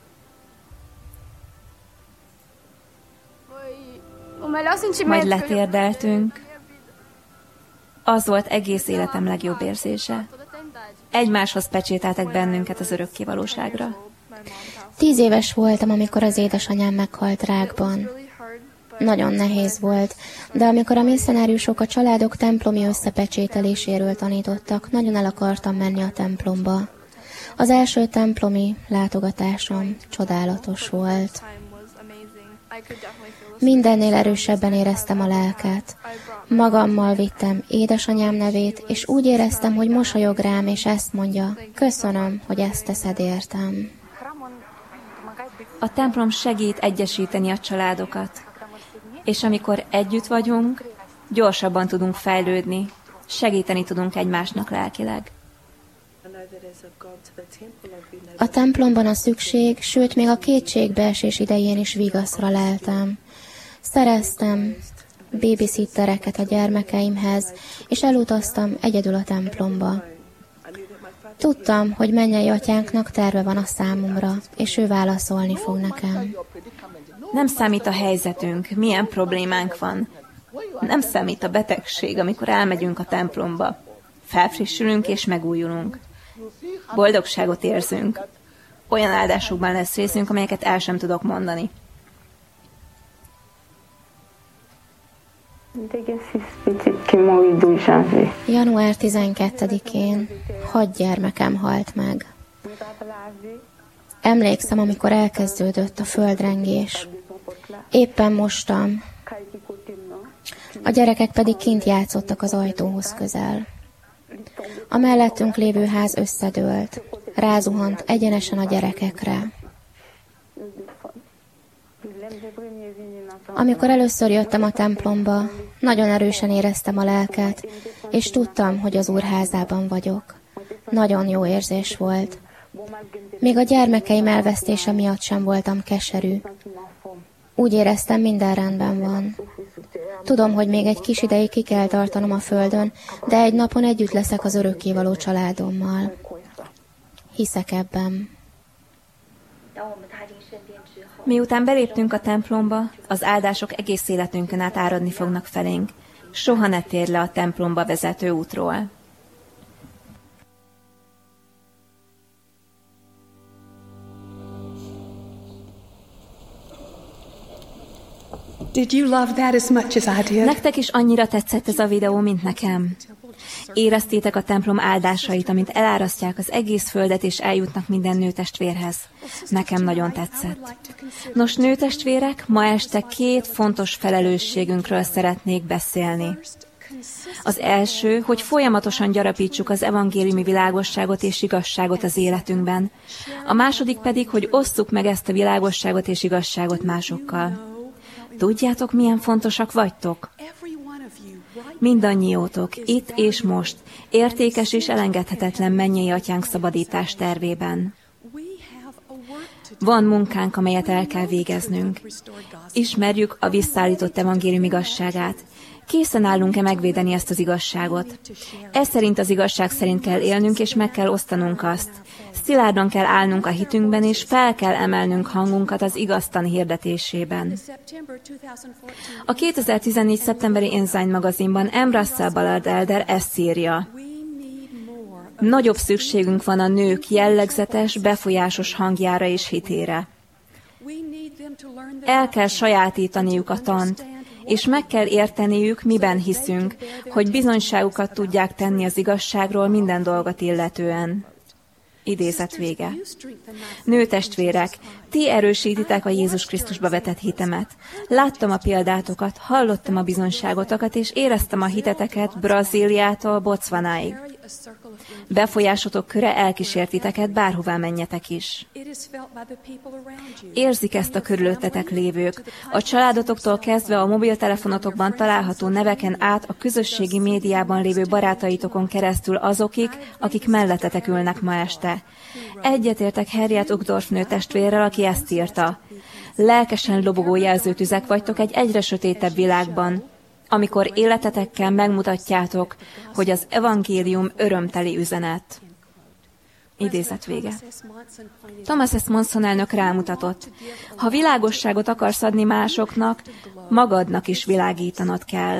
majd letérdeltünk, az volt egész életem legjobb érzése. Egymáshoz pecsételtek bennünket az örökkévalóságra. 10 éves voltam, amikor az édesanyám meghalt rákban. Nagyon nehéz volt, de amikor a misszionáriusok a családok templomi összepecsételéséről tanítottak, nagyon el akartam menni a templomba. Az első templomi látogatásom csodálatos volt. Mindennél erősebben éreztem a lelket. Magammal vittem édesanyám nevét, és úgy éreztem, hogy mosolyog rám, és ezt mondja, köszönöm, hogy ezt teszed értem. A templom segít egyesíteni a családokat, és amikor együtt vagyunk, gyorsabban tudunk fejlődni, segíteni tudunk egymásnak lelkileg. A templomban a szükség, sőt még a kétségbeesés idején is vigaszra leltem. Szereztem babysittereket a gyermekeimhez, és elutaztam egyedül a templomba. Tudtam, hogy mennyei atyánknak terve van a számomra, és ő válaszolni fog nekem. Nem számít a helyzetünk, milyen problémánk van. Nem számít a betegség, amikor elmegyünk a templomba. Felfrissülünk és megújulunk. Boldogságot érzünk. Olyan áldásokban lesz részünk, amelyeket el sem tudok mondani. Január 12-én 6 gyermekem halt meg. Emlékszem, amikor elkezdődött a földrengés. Éppen mostam. A gyerekek pedig kint játszottak az ajtóhoz közel. A mellettünk lévő ház összedőlt. Rázuhant egyenesen a gyerekekre. Amikor először jöttem a templomba, nagyon erősen éreztem a lelket, és tudtam, hogy az Úrházában vagyok. Nagyon jó érzés volt. Még a gyermekeim elvesztése miatt sem voltam keserű. Úgy éreztem, minden rendben van. Tudom, hogy még egy kis ideig ki kell tartanom a földön, de egy napon együtt leszek az örökkévaló családommal. Hiszek ebben. Miután beléptünk a templomba, az áldások egész életünkön át áradni fognak felénk. Soha ne térj le a templomba vezető útról. Did you love that as much as I did? Nektek is annyira tetszett ez a videó, mint nekem. Éreztétek a templom áldásait, amint elárasztják az egész földet, és eljutnak minden nőtestvérhez. Nekem nagyon tetszett. Nos, nőtestvérek, ma este 2 fontos felelősségünkről szeretnék beszélni. Az első, hogy folyamatosan gyarapítsuk az evangéliumi világosságot és igazságot az életünkben. A második pedig, hogy osszuk meg ezt a világosságot és igazságot másokkal. Tudjátok, milyen fontosak vagytok? Mindannyiótok, itt és most, értékes és elengedhetetlen mennyei atyánk szabadítás tervében. Van munkánk, amelyet el kell végeznünk. Ismerjük a visszaállított evangélium igazságát. Készen állunk-e megvédeni ezt az igazságot? Ez szerint az igazság szerint kell élnünk, és meg kell osztanunk azt. Szilárdan kell állnunk a hitünkben, és fel kell emelnünk hangunkat az igaztan hirdetésében. A 2014. szeptemberi Ensign magazinban M. Russell Ballard Elder ezt írja. Nagyobb szükségünk van a nők jellegzetes, befolyásos hangjára és hitére. El kell sajátítaniuk a tant, és meg kell érteniük, miben hiszünk, hogy bizonyságukat tudják tenni az igazságról minden dolgot illetően. Idézet vége. Nőtestvérek, ti erősítitek a Jézus Krisztusba vetett hitemet. Láttam a példátokat, hallottam a bizonyságotokat, és éreztem a hiteteket Brazíliától Botswanáig. Befolyásotok köre elkísért titeket, bárhová menjetek is. Érzik ezt a körülöttetek lévők. A családotoktól kezdve a mobiltelefonotokban található neveken át a közösségi médiában lévő barátaitokon keresztül azokig, akik mellettetek ülnek ma este. Egyetértek Harriet Uchtdorf nőtestvérrel, aki ezt írta. Lelkesen lobogó jelzőtüzek vagytok egy egyre sötétebb világban, amikor életetekkel megmutatjátok, hogy az evangélium örömteli üzenet. Idézet vége. Thomas S. Monson elnök rámutatott, ha világosságot akarsz adni másoknak, magadnak is világítanod kell.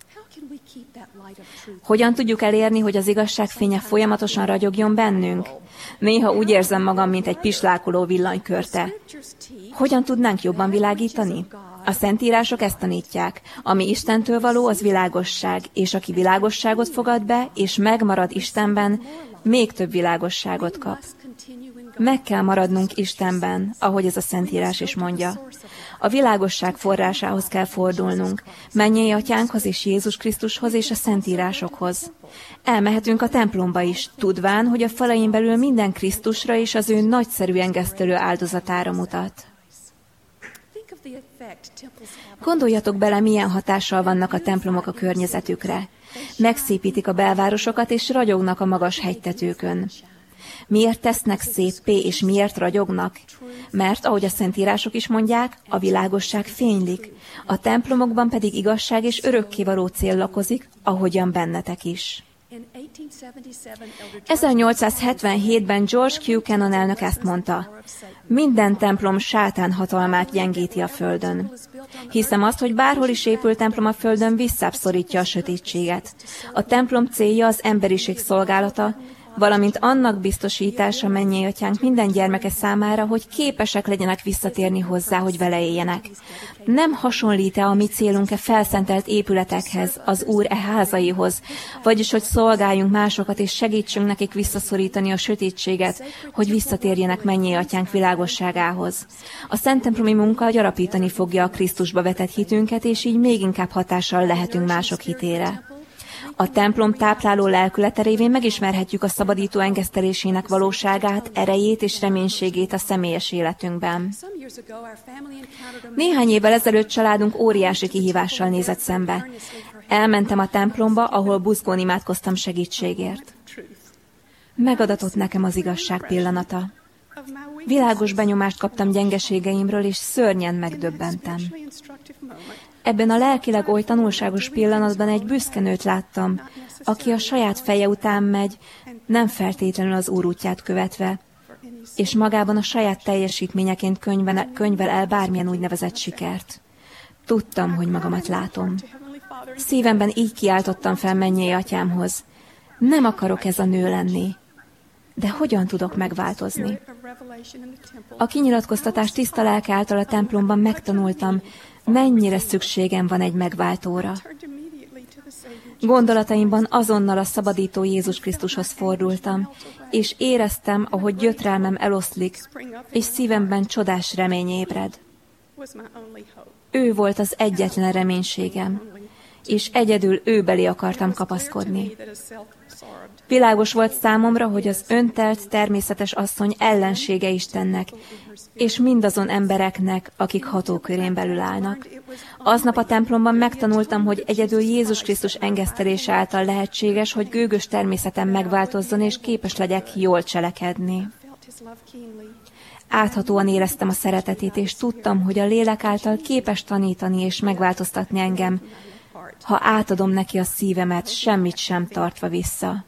Hogyan tudjuk elérni, hogy az igazság fénye folyamatosan ragyogjon bennünk? Néha úgy érzem magam, mint egy pislákoló villanykörte. Hogyan tudnánk jobban világítani? A Szentírások ezt tanítják. Ami Istentől való, az világosság, és aki világosságot fogad be, és megmarad Istenben, még több világosságot kap. Meg kell maradnunk Istenben, ahogy ez a Szentírás is mondja. A világosság forrásához kell fordulnunk, mennyei Atyánkhoz és Jézus Krisztushoz és a Szentírásokhoz. Elmehetünk a templomba is, tudván, hogy a falain belül minden Krisztusra és az ő nagyszerű engesztelő áldozatára mutat. Gondoljatok bele, milyen hatással vannak a templomok a környezetükre. Megszépítik a belvárosokat és ragyognak a magas hegytetőkön. Miért tesznek széppé és miért ragyognak? Mert, ahogy a Szentírások is mondják, a világosság fénylik, a templomokban pedig igazság és örökkévaló cél lakozik, ahogyan bennetek is. 1877-ben George Q. Cannon elnök ezt mondta, minden templom sátán hatalmát gyengíti a földön. Hiszem azt, hogy bárhol is épül templom a földön, visszább szorítja a sötétséget. A templom célja az emberiség szolgálata, valamint annak biztosítása mennyei Atyánk minden gyermeke számára, hogy képesek legyenek visszatérni hozzá, hogy vele éljenek. Nem hasonlít-e a mi célunk felszentelt épületekhez, az Úr házaihoz, vagyis hogy szolgáljunk másokat és segítsünk nekik visszaszorítani a sötétséget, hogy visszatérjenek mennyei Atyánk világosságához. A szenttemplomi munka gyarapítani fogja a Krisztusba vetett hitünket, és így még inkább hatással lehetünk mások hitére. A templom tápláló lelkülete révén megismerhetjük a szabadító engesztelésének valóságát, erejét és reménységét a személyes életünkben. Néhány évvel ezelőtt családunk óriási kihívással nézett szembe. Elmentem a templomba, ahol buzgón imádkoztam segítségért. Megadatott nekem az igazság pillanata. Világos benyomást kaptam gyengeségeimről, és szörnyen megdöbbentem. Ebben a lelkileg oly tanulságos pillanatban egy büszke nőt láttam, aki a saját feje után megy, nem feltétlenül az Úr útját követve, és magában a saját teljesítményeként könyvel el bármilyen úgynevezett sikert. Tudtam, hogy magamat látom. Szívemben így kiáltottam fel mennyei Atyámhoz. Nem akarok ez a nő lenni. De hogyan tudok megváltozni? A kinyilatkoztatás tiszta lelke által a templomban megtanultam, mennyire szükségem van egy megváltóra. Gondolataimban azonnal a szabadító Jézus Krisztushoz fordultam, és éreztem, ahogy gyötrelmem eloszlik, és szívemben csodás remény ébred. Ő volt az egyetlen reménységem, és egyedül ő belé akartam kapaszkodni. Világos volt számomra, hogy az öntelt természetes asszony ellensége Istennek, és mindazon embereknek, akik hatókörén belül állnak. Aznap a templomban megtanultam, hogy egyedül Jézus Krisztus engesztelése által lehetséges, hogy gőgös természetem megváltozzon, és képes legyek jól cselekedni. Áthatóan éreztem a szeretetét, és tudtam, hogy a lélek által képes tanítani és megváltoztatni engem, ha átadom neki a szívemet, semmit sem tartva vissza.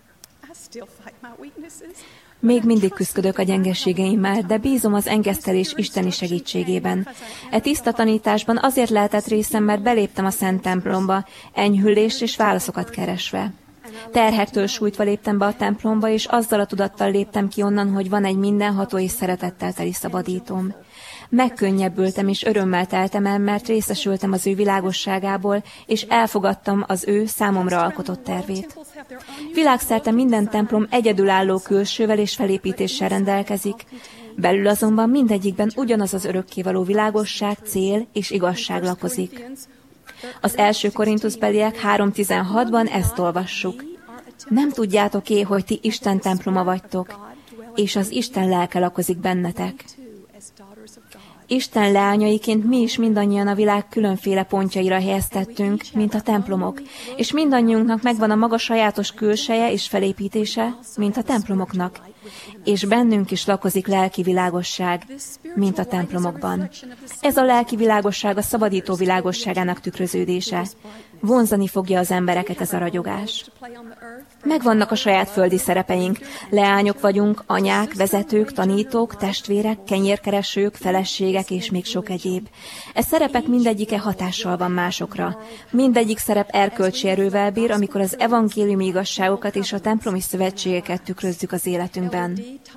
Még mindig küszködök a gyengeségeimmel, de bízom az engesztelés isteni segítségében. E tiszta tanításban azért lehetett részem, mert beléptem a szent templomba, enyhülést és válaszokat keresve. Terhektől sújtva léptem be a templomba, és azzal a tudattal léptem ki onnan, hogy van egy mindenható és szeretettel teli szabadítóm. Megkönnyebbültem és örömmel teltem el, mert részesültem az ő világosságából, és elfogadtam az ő számomra alkotott tervét. Világszerte minden templom egyedülálló külsővel és felépítéssel rendelkezik, belül azonban mindegyikben ugyanaz az örökkévaló világosság, cél és igazság lakozik. Az első Korintusbeliek 3:16-ban ezt olvassuk. Nem tudjátok-é, hogy ti Isten temploma vagytok, és az Isten lelke lakozik bennetek. Isten leányaiként mi is mindannyian a világ különféle pontjaira helyeztettünk, mint a templomok, és mindannyiunknak megvan a maga sajátos külseje és felépítése, mint a templomoknak, és bennünk is lakozik lelki világosság, mint a templomokban. Ez a lelki világosság a szabadító világosságának tükröződése. Vonzani fogja az embereket ez a ragyogás. Megvannak a saját földi szerepeink. Leányok vagyunk, anyák, vezetők, tanítók, testvérek, kenyérkeresők, feleségek és még sok egyéb. E szerepek mindegyike hatással van másokra. Mindegyik szerep erkölcsi erővel bír, amikor az evangéliumi igazságokat és a templomi szövetségeket tükrözzük az életünkben.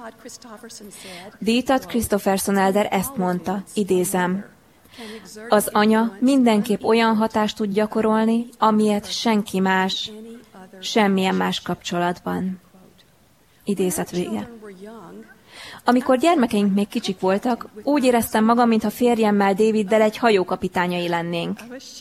D. Todd Christopherson elder ezt mondta, idézem: az anya mindenképp olyan hatást tud gyakorolni, amilyet senki más, semmilyen más kapcsolatban. Idézet vége. Amikor gyermekeink még kicsik voltak, úgy éreztem magam, mintha férjemmel, Daviddel egy hajókapitányai lennénk.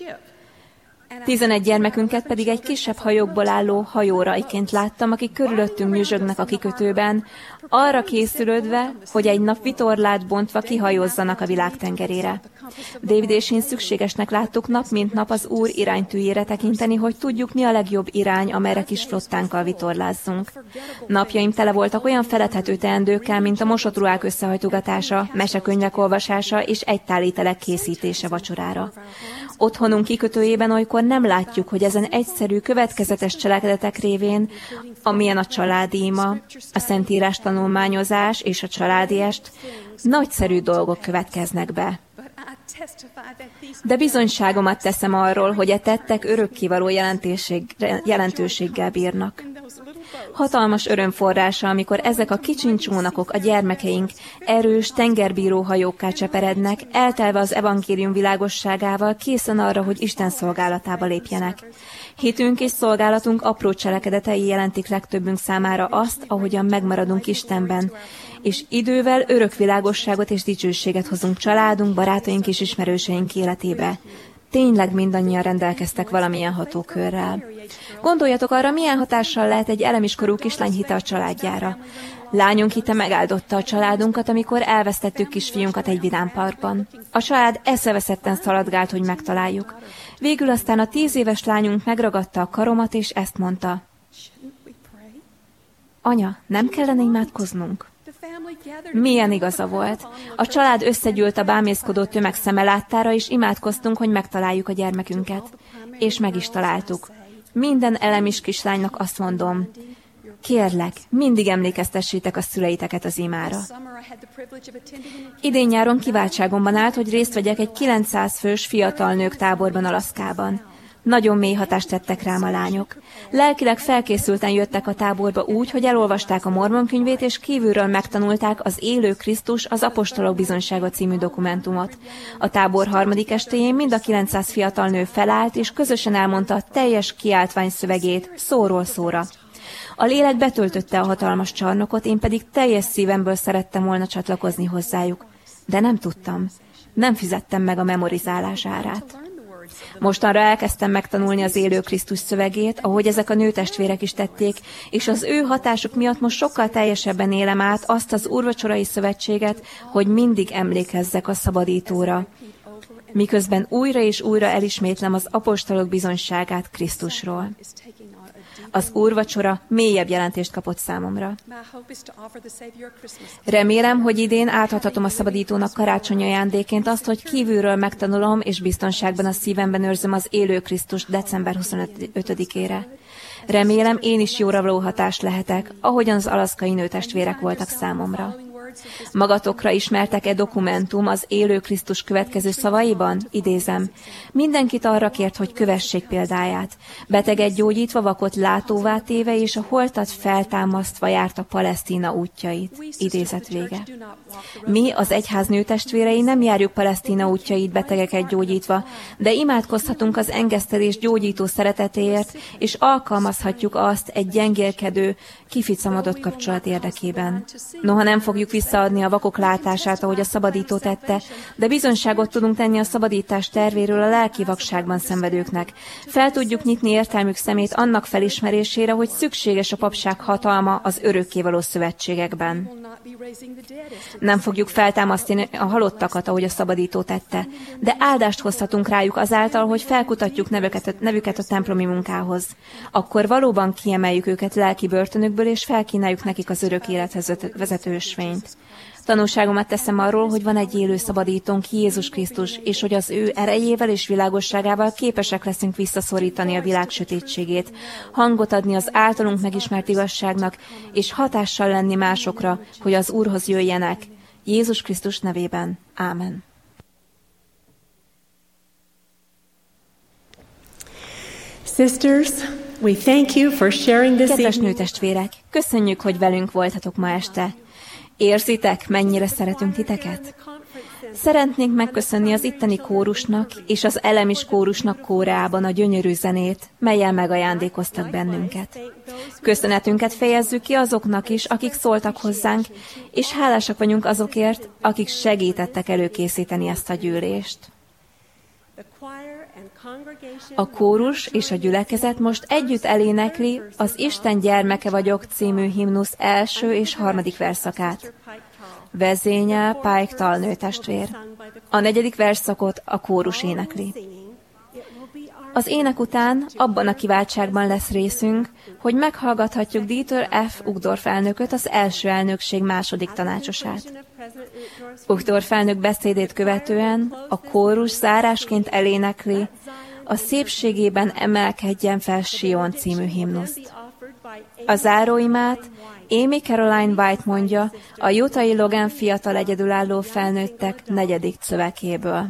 11 gyermekünket pedig egy kisebb hajókból álló hajóraiként láttam, akik körülöttünk nyüzsögnek a kikötőben, arra készülődve, hogy egy nap vitorlát bontva kihajózzanak a világ tengerére. David és én szükségesnek láttuk nap mint nap az Úr iránytűjére tekinteni, hogy tudjuk, mi a legjobb irány, amerre kis flottánkkal vitorlázzunk. Napjaim tele voltak olyan feledhető teendőkkel, mint a mosott ruhák összehajtogatása, mesekönyvek olvasása és egy tál ételek készítése vacsorára. Otthonunk kikötőjében olykor nem látjuk, hogy ezen egyszerű, következetes cselekedetek révén, amilyen a családi ima, a szentírás tanulmányozás és a családi est, nagyszerű dolgok következnek be. De bizonyságomat teszem arról, hogy a tettek örökkévaló jelentőséggel bírnak. Hatalmas örömforrása, amikor ezek a kicsincsónakok, a gyermekeink erős tengerbíró hajókká cseperednek, eltelve az evangélium világosságával, készen arra, hogy Isten szolgálatába lépjenek. Hitünk és szolgálatunk apró cselekedetei jelentik legtöbbünk számára azt, ahogyan megmaradunk Istenben, és idővel örök világosságot és dicsőséget hozunk családunk, barátaink és ismerőseink életébe. Tényleg mindannyian rendelkeztek valamilyen hatókörrel. Gondoljatok arra, milyen hatással lehet egy elemiskorú kislány hite a családjára. Lányunk hite megáldotta a családunkat, amikor elvesztettük kisfiunkat egy vidámparkban. A család eszeveszetten szaladgált, hogy megtaláljuk. Végül aztán a 10 éves lányunk megragadta a karomat, és ezt mondta: anya, nem kellene imádkoznunk? Milyen igaza volt. A család összegyűlt a bámészkodó tömeg szeme láttára, és imádkoztunk, hogy megtaláljuk a gyermekünket. És meg is találtuk. Minden elemis kislánynak azt mondom: kérlek, mindig emlékeztessétek a szüleiteket az imára. Idén-nyáron kiváltságomban állt, hogy részt vegyek egy 900 fős fiatal nők táborban Alaszkában. Nagyon mély hatást tettek rám a lányok. Lelkileg felkészülten jöttek a táborba úgy, hogy elolvasták a Mormon könyvét, és kívülről megtanulták az Élő Krisztus, az Apostolok bizonysága című dokumentumot. A tábor harmadik estéjén mind a 900 fiatal nő felállt, és közösen elmondta a teljes kiáltvány szövegét, szóról szóra. A lélek betöltötte a hatalmas csarnokot, én pedig teljes szívemből szerettem volna csatlakozni hozzájuk. De nem tudtam. Nem fizettem meg a memorizálás árát. Mostanra elkezdtem megtanulni az Élő Krisztus szövegét, ahogy ezek a nőtestvérek is tették, és az ő hatásuk miatt most sokkal teljesebben élem át azt az úrvacsorai szövetséget, hogy mindig emlékezzek a szabadítóra, miközben újra és újra elismétlem az apostolok bizonyságát Krisztusról. Az úrvacsora mélyebb jelentést kapott számomra. Remélem, hogy idén átadhatom a szabadítónak karácsony ajándéként azt, hogy kívülről megtanulom, és biztonságban a szívemben őrzöm az Élő Krisztust december 25-ére. Remélem, én is jóra való hatást lehetek, ahogyan az alaszkai nőtestvérek voltak számomra. Magatokra ismertek-e dokumentum az élő Krisztus következő szavaiban? Idézem. Mindenkit arra kért, hogy kövessék példáját. Beteget gyógyítva, vakot látóvá téve, és a holtat feltámasztva járta Palesztina útjait. Idézet vége. Mi, az egyház nőtestvérei nem járjuk Palesztina útjait betegeket gyógyítva, de imádkozhatunk az engesztelés gyógyító szeretetéért, és alkalmazhatjuk azt egy gyengélkedő, kificamodott kapcsolat érdekében. Noha nem fogjuk visszaadni a vakok látását, ahogy a szabadító tette, de bizonyságot tudunk tenni a szabadítás tervéről a lelki vakságban szenvedőknek. Fel tudjuk nyitni értelmük szemét annak felismerésére, hogy szükséges a papság hatalma az örökkévaló szövetségekben. Nem fogjuk feltámasztani a halottakat, ahogy a szabadító tette, de áldást hozhatunk rájuk azáltal, hogy felkutatjuk nevüket a templomi munkához. Akkor valóban kiemeljük őket lelki börtönökből, és felkínáljuk nekik az örök élethez vezető ösvényt. Tanúságomat teszem arról, hogy van egy élő szabadítónk, Jézus Krisztus, és hogy az ő erejével és világosságával képesek leszünk visszaszorítani a világ sötétségét, hangot adni az általunk megismert igazságnak, és hatással lenni másokra, hogy az Úrhoz jöjjenek. Jézus Krisztus nevében. Ámen. Sisters, we thank you for sharing this Kedves evening. nőtestvérek, köszönjük, hogy velünk voltatok ma este. Érzitek, mennyire szeretünk titeket? Szeretnénk megköszönni az itteni kórusnak és az Elemis kórusnak kórában a gyönyörű zenét, mellyel megajándékoztak bennünket. Köszönetünket fejezzük ki azoknak is, akik szóltak hozzánk, és hálásak vagyunk azokért, akik segítettek előkészíteni ezt a gyűlést. A kórus és a gyülekezet most együtt elénekli az Isten gyermeke vagyok című himnusz első és harmadik verszakát. Vezényel Pike Tal nőtestvér. A negyedik verszakot a kórus énekli. Az ének után abban a kiváltságban lesz részünk, hogy meghallgathatjuk Dieter F. Uchtdorf elnököt, az első elnökség második tanácsosát. Uchtdorf elnök beszédét követően a kórus zárásként elénekli a Szépségében emelkedjen fel Sion című himnuszt. A záróimát Amy Caroline White mondja a Utah-i Logan fiatal egyedülálló felnőttek 4. szövegéből.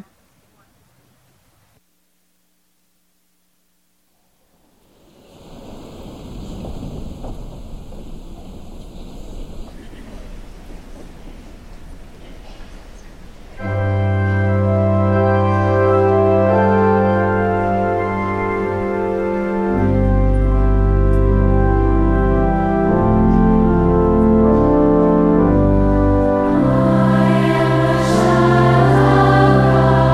I am a child of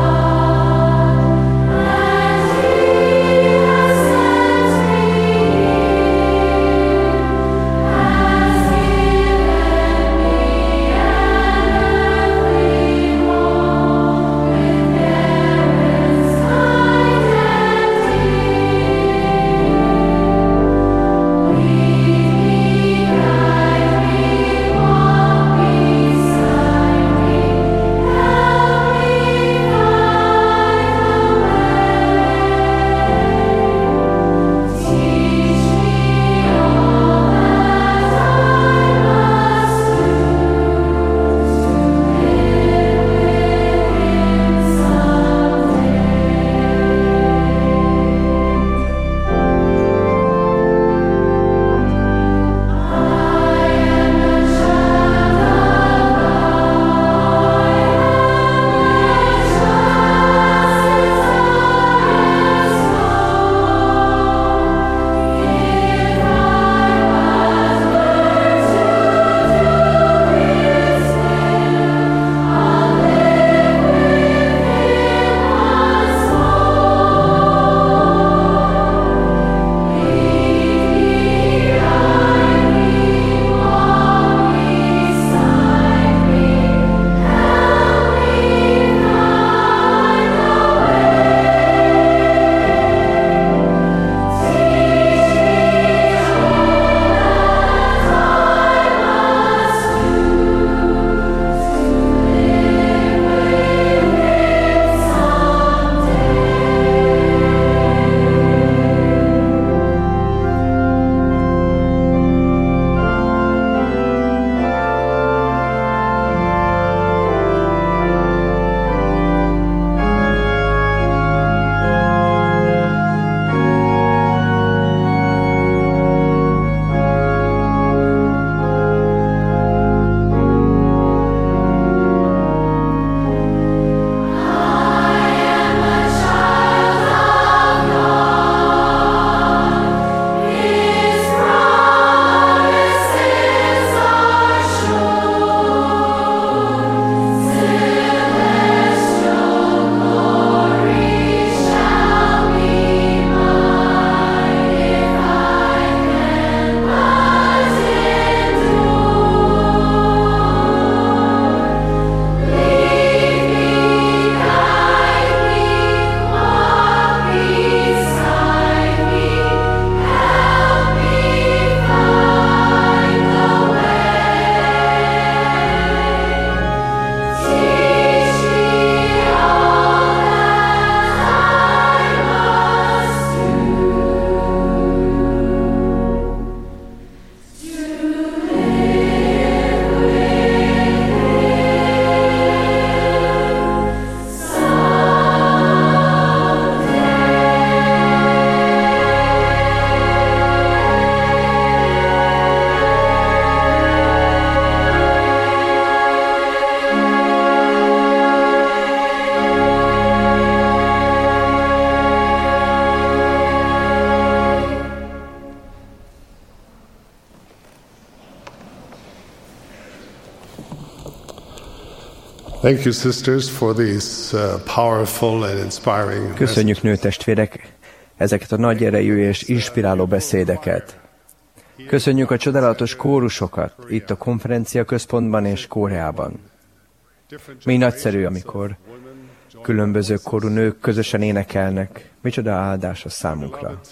Thank you, sisters, for these powerful and inspiring. Köszönjük, nőtestvérek, ezeket a nagy erejű és inspiráló beszédeket. Köszönjük a csodálatos kórusokat itt a konferencia központban és Koreában. Mi nagyszerű, amikor különböző korú nők közösen énekelnek. Micsoda áldás a számunkra.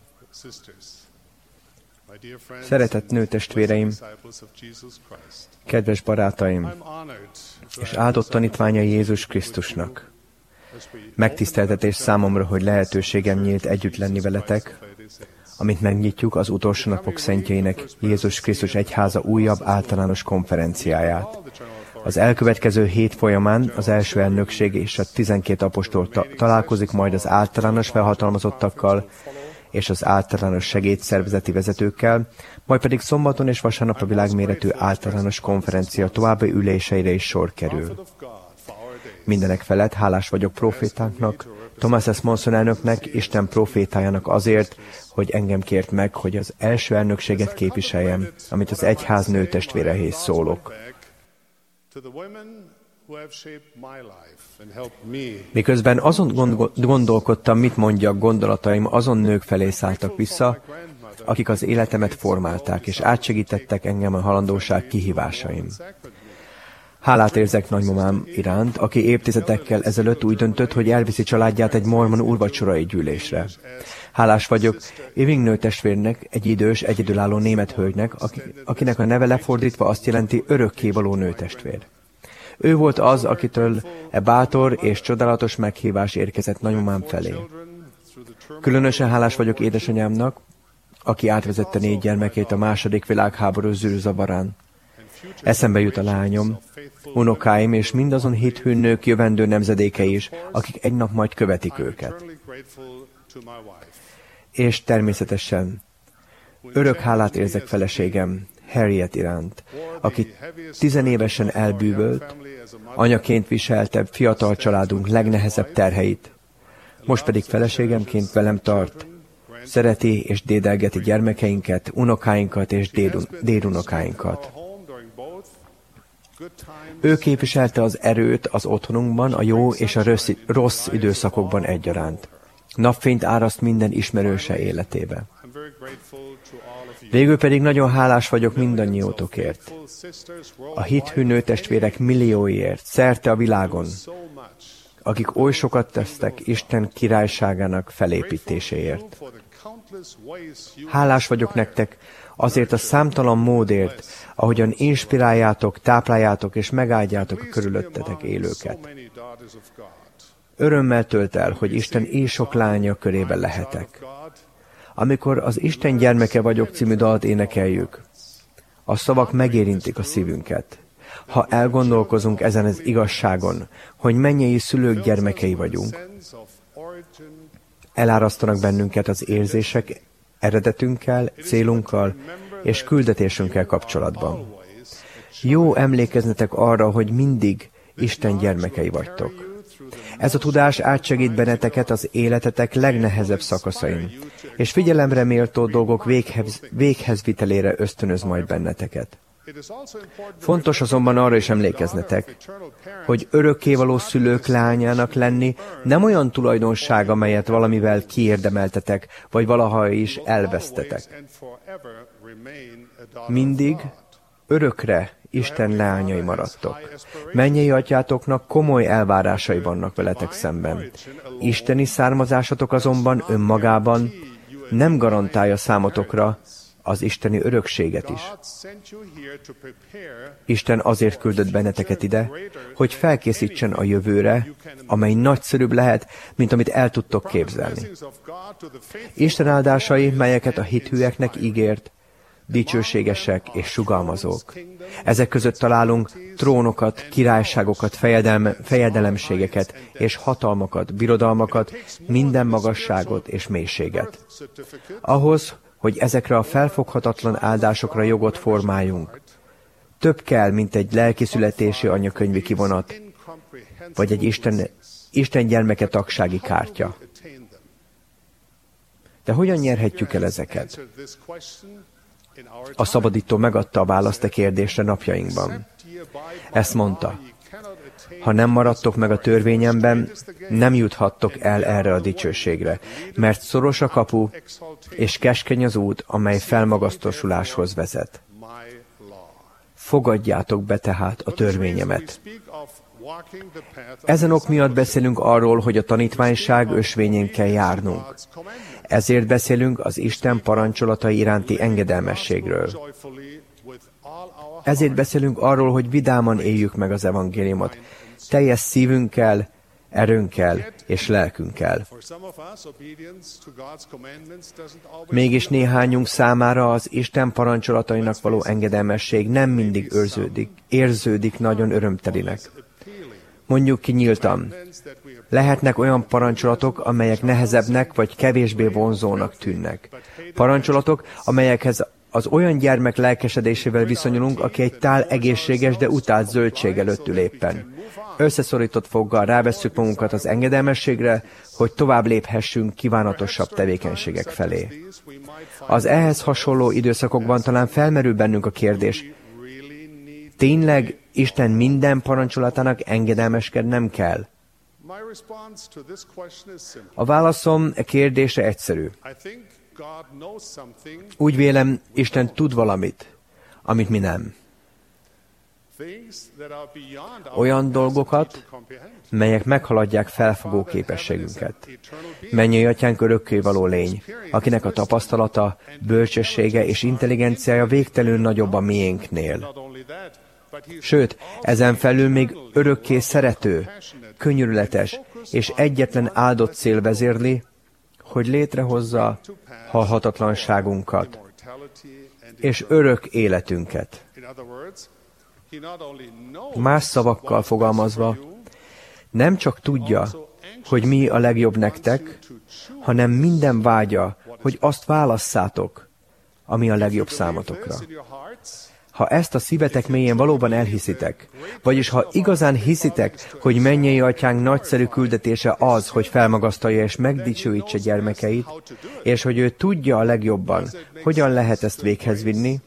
Szeretett nőtestvéreim, kedves barátaim, és áldott tanítványai Jézus Krisztusnak. Megtiszteltetés számomra, hogy lehetőségem nyílt együtt lenni veletek, amit megnyitjuk az utolsó napok szentjeinek Jézus Krisztus egyháza újabb általános konferenciáját. Az elkövetkező hét folyamán az első elnökség és a 12 apostol találkozik majd az általános felhatalmazottakkal és az általános segédszervezeti vezetőkkel, majd pedig szombaton és vasárnap a világméretű általános konferencia további üléseire is sor kerül. Mindenek felett hálás vagyok profétánknak, Thomas S. Monson elnöknek, Isten profétájának azért, hogy engem kért meg, hogy az első elnökséget képviseljem, amit az egyház nőtestvéreihez szólok. Miközben azon gondolkodtam, mit mondjak, gondolataim azon nők felé szálltak vissza, akik az életemet formálták, és átsegítettek engem a halandóság kihívásaim. Hálát érzek nagymamám iránt, aki évtizedekkel ezelőtt úgy döntött, hogy elviszi családját egy mormon úrvacsorai gyűlésre. Hálás vagyok Ewing nőtestvérnek, egy idős, egyedülálló német hölgynek, akinek a neve lefordítva azt jelenti örökkévaló nőtestvér. Ő volt az, akitől bátor és csodálatos meghívás érkezett nagymamám felé. Különösen hálás vagyok édesanyámnak, aki átvezette 4 gyermekét a II. Világháború zűrzavarán. Eszembe jut a lányom, unokáim és mindazon hithű nők jövendő nemzedékei is, akik egy nap majd követik őket. És természetesen örök hálát érzek feleségem, Harriet iránt, aki 10 évesen elbűvölt, anyaként viselte fiatal családunk legnehezebb terheit, most pedig feleségemként velem tart, szereti és dédelgeti gyermekeinket, unokáinkat és dédunokáinkat. Ő képviselte az erőt az otthonunkban, a jó és a rossz időszakokban egyaránt. Napfényt áraszt minden ismerőse életébe. Végül pedig nagyon hálás vagyok mindannyiótokért. A hithű nőtestvérek millióiért, szerte a világon, akik oly sokat tesztek Isten királyságának felépítéséért. Hálás vagyok nektek azért a számtalan módért, ahogyan inspiráljátok, tápláljátok és megáldjátok a körülöttetek élőket. Örömmel tölt el, hogy Isten éjsok lánya körében lehetek. Amikor az Isten gyermeke vagyok című dalt énekeljük, a szavak megérintik a szívünket. Ha elgondolkozunk ezen az igazságon, hogy mennyei szülők gyermekei vagyunk, elárasztanak bennünket az érzések eredetünkkel, célunkkal és küldetésünkkel kapcsolatban. Jó emlékeznetek arra, hogy mindig Isten gyermekei vagytok. Ez a tudás átsegít benneteket az életetek legnehezebb szakaszain, és figyelemre méltó dolgok véghez vitelére ösztönöz majd benneteket. Fontos azonban arra is emlékeznetek, hogy örökkévaló szülők lányának lenni nem olyan tulajdonság, amelyet valamivel kiérdemeltetek, vagy valaha is elvesztetek. Mindig örökre Isten leányai maradtok. Mennyei atyátoknak komoly elvárásai vannak veletek szemben. Isteni származásatok azonban önmagában nem garantálja számotokra az isteni örökséget is. Isten azért küldött benneteket ide, hogy felkészítsen a jövőre, amely nagyszerűbb lehet, mint amit el tudtok képzelni. Isten áldásai, melyeket a hithűeknek ígért, dicsőségesek és sugalmazók. Ezek között találunk trónokat, királyságokat, fejedelemségeket és hatalmakat, birodalmakat, minden magasságot és mélységet. Ahhoz, hogy ezekre a felfoghatatlan áldásokra jogot formáljunk, több kell, mint egy lelkiszületési anyakönyvi kivonat, vagy egy Isten gyermeke tagsági kártya. De hogyan nyerhetjük el ezeket? A szabadító megadta a választ a kérdésre napjainkban. Ezt mondta: ha nem maradtok meg a törvényemben, nem juthattok el erre a dicsőségre, mert szoros a kapu, és keskeny az út, amely felmagasztosuláshoz vezet. Fogadjátok be tehát a törvényemet. Ezen ok miatt beszélünk arról, hogy a tanítványság ösvényén kell járnunk. Ezért beszélünk az Isten parancsolatai iránti engedelmességről. Ezért beszélünk arról, hogy vidáman éljük meg az evangéliumot, teljes szívünkkel, erőnkkel és lelkünkkel. Mégis néhányunk számára az Isten parancsolatainak való engedelmesség nem mindig érződik nagyon örömtelinek. Mondjuk ki nyíltan, lehetnek olyan parancsolatok, amelyek nehezebbnek vagy kevésbé vonzónak tűnnek. Parancsolatok, amelyekhez az olyan gyermek lelkesedésével viszonyulunk, aki egy tál egészséges, de utált zöldség előtt ül éppen. Összeszorított foggal rávesszük magunkat az engedelmességre, hogy tovább léphessünk kívánatosabb tevékenységek felé. Az ehhez hasonló időszakokban talán felmerül bennünk a kérdés, tényleg Isten minden parancsolatának engedelmeskednem kell? A válaszom a kérdésre egyszerű. Úgy vélem, Isten tud valamit, amit mi nem. Olyan dolgokat, melyek meghaladják felfogó képességünket. Mennyei Atyánk örökkévaló lény, akinek a tapasztalata, bölcsessége és intelligenciája végtelenül nagyobb a miénknél. Sőt, ezen felül még örökké szerető, könyörületes és egyetlen áldott cél vezérli, hogy létrehozza halhatatlanságunkat és örök életünket. Más szavakkal fogalmazva, nem csak tudja, hogy mi a legjobb nektek, hanem minden vágya, hogy azt válasszátok, ami a legjobb számotokra. Ha ezt a szívetek mélyén valóban elhiszitek, vagyis ha igazán hiszitek, hogy mennyei Atyánk nagyszerű küldetése az, hogy felmagasztalja és megdicsőítse gyermekeit, és hogy ő tudja a legjobban, hogyan lehet ezt véghez vinni,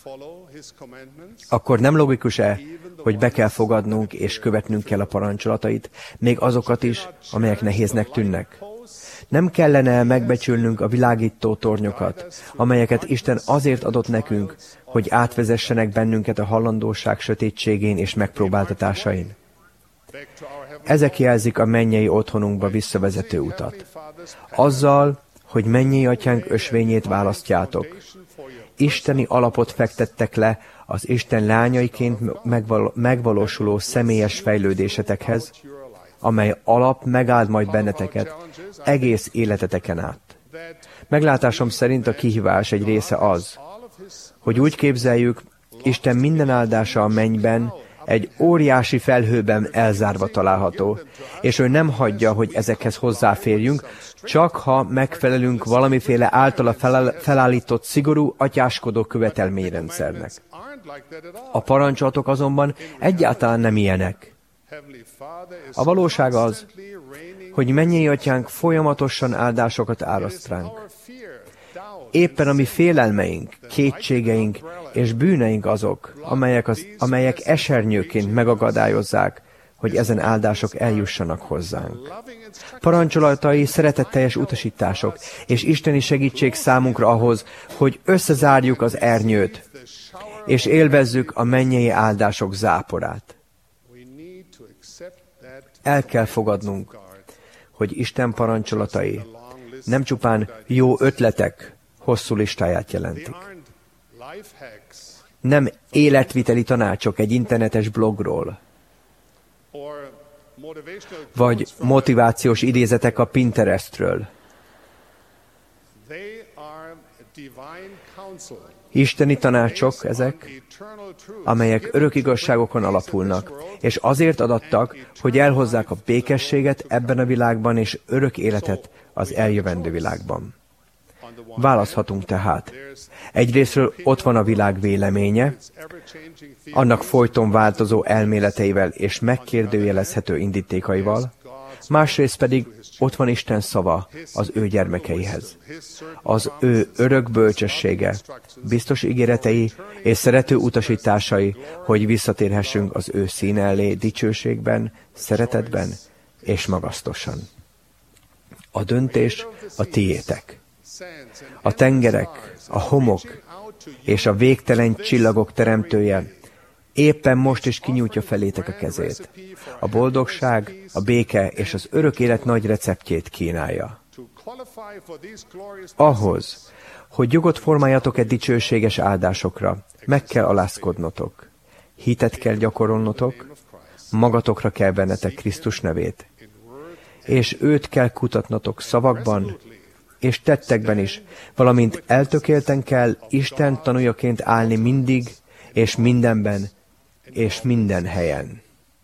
akkor nem logikus-e, hogy be kell fogadnunk és követnünk kell a parancsolatait, még azokat is, amelyek nehéznek tűnnek? Nem kellene megbecsülnünk a világító tornyokat, amelyeket Isten azért adott nekünk, hogy átvezessenek bennünket a hallandóság sötétségén és megpróbáltatásain? Ezek jelzik a mennyei otthonunkba visszavezető utat. Azzal, hogy mennyei Atyánk ösvényét választjátok, isteni alapot fektettek le az Isten lányaiként megvalósuló személyes fejlődésetekhez, amely alap megáld majd benneteket egész életeteken át. Meglátásom szerint a kihívás egy része az, hogy úgy képzeljük, Isten minden áldása a mennyben egy óriási felhőben elzárva található, és ő nem hagyja, hogy ezekhez hozzáférjünk, csak ha megfelelünk valamiféle általa felállított szigorú, atyáskodó követelményrendszernek. A parancsolatok azonban egyáltalán nem ilyenek. A valóság az, hogy mennyei Atyánk folyamatosan áldásokat áraszt ránk. Éppen a mi félelmeink, kétségeink és bűneink azok, amelyek esernyőként megakadályozzák, hogy ezen áldások eljussanak hozzánk. Parancsolatai szeretetteljes utasítások és isteni segítség számunkra ahhoz, hogy összezárjuk az ernyőt, és élvezzük a mennyei áldások záporát. El kell fogadnunk, hogy Isten parancsolatai nem csupán jó ötletek hosszú listáját jelentik. Nem életviteli tanácsok egy internetes blogról, vagy motivációs idézetek a Pinterestről. Isteni tanácsok ezek, amelyek örök igazságokon alapulnak, és azért adattak, hogy elhozzák a békességet ebben a világban és örök életet az eljövendő világban. Választhatunk tehát. Egyrészről ott van a világ véleménye, annak folyton változó elméleteivel és megkérdőjelezhető indítékaival, másrészt pedig ott van Isten szava az ő gyermekeihez. Az ő örök bölcsessége, biztos ígéretei és szerető utasításai, hogy visszatérhessünk az ő színe elé dicsőségben, szeretetben és magasztosan. A döntés a tiétek. A tengerek, a homok és a végtelen csillagok teremtője éppen most is kinyújtja felétek a kezét. A boldogság, a béke és az örök élet nagy receptjét kínálja. Ahhoz, hogy jogot formáljatok dicsőséges áldásokra, meg kell alázkodnotok. Hitet kell gyakorolnotok, magatokra kell vennetek Krisztus nevét, és őt kell kutatnotok szavakban és tettekben is, valamint eltökélten kell Isten tanújaként állni mindig és mindenben és minden helyen.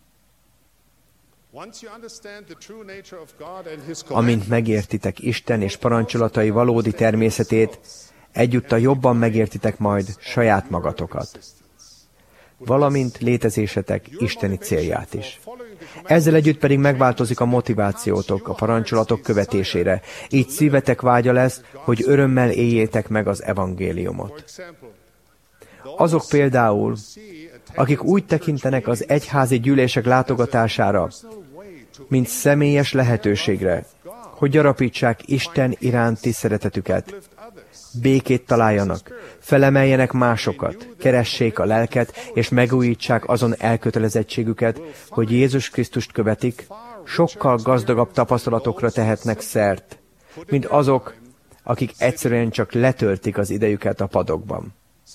Amint megértitek Isten és parancsolatai valódi természetét, egyúttal jobban megértitek majd saját magatokat, valamint létezésetek isteni célját is. Ezzel együtt pedig megváltozik a motivációtok a parancsolatok követésére, így szívetek vágya lesz, hogy örömmel éljétek meg az evangéliumot. Azok például, akik úgy tekintenek az egyházi gyűlések látogatására, mint személyes lehetőségre, hogy gyarapítsák Isten iránti szeretetüket, békét találjanak, felemeljenek másokat, keressék a lelket, és megújítsák azon elkötelezettségüket, hogy Jézus Krisztust követik, sokkal gazdagabb tapasztalatokra tehetnek szert, mint azok, akik egyszerűen csak letöltik az idejüket a padokban.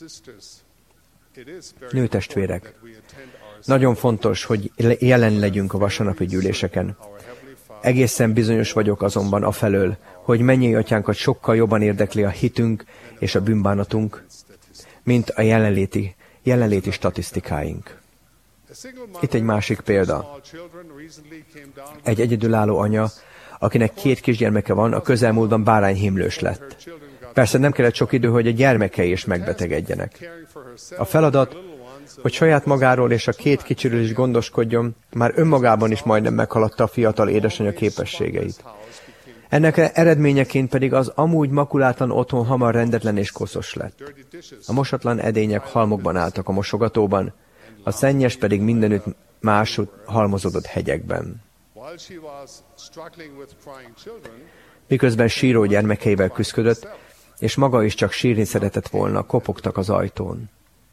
Nőtestvérek, nagyon fontos, hogy jelen legyünk a vasárnapi gyűléseken. Egészen bizonyos vagyok azonban afelől, hogy mennyei atyánkat sokkal jobban érdekli a hitünk és a bűnbánatunk, mint a jelenléti statisztikáink. Itt egy másik példa. Egy egyedülálló anya, akinek 2 kisgyermeke van, a közelmúltban bárányhimlős lett. Persze nem kellett sok idő, hogy a gyermekei is megbetegedjenek. A feladat, hogy saját magáról és a 2 kicsiről is gondoskodjon, már önmagában is majdnem meghaladta a fiatal édesanyja képességeit. Ennek eredményeként pedig az amúgy makulátlan otthon hamar rendetlen és koszos lett. A mosatlan edények halmokban álltak a mosogatóban, a szennyes pedig mindenütt másút halmozódott hegyekben. Miközben síró gyermekeivel küszködött, és maga is csak sírni szeretett volna, kopogtak az ajtón.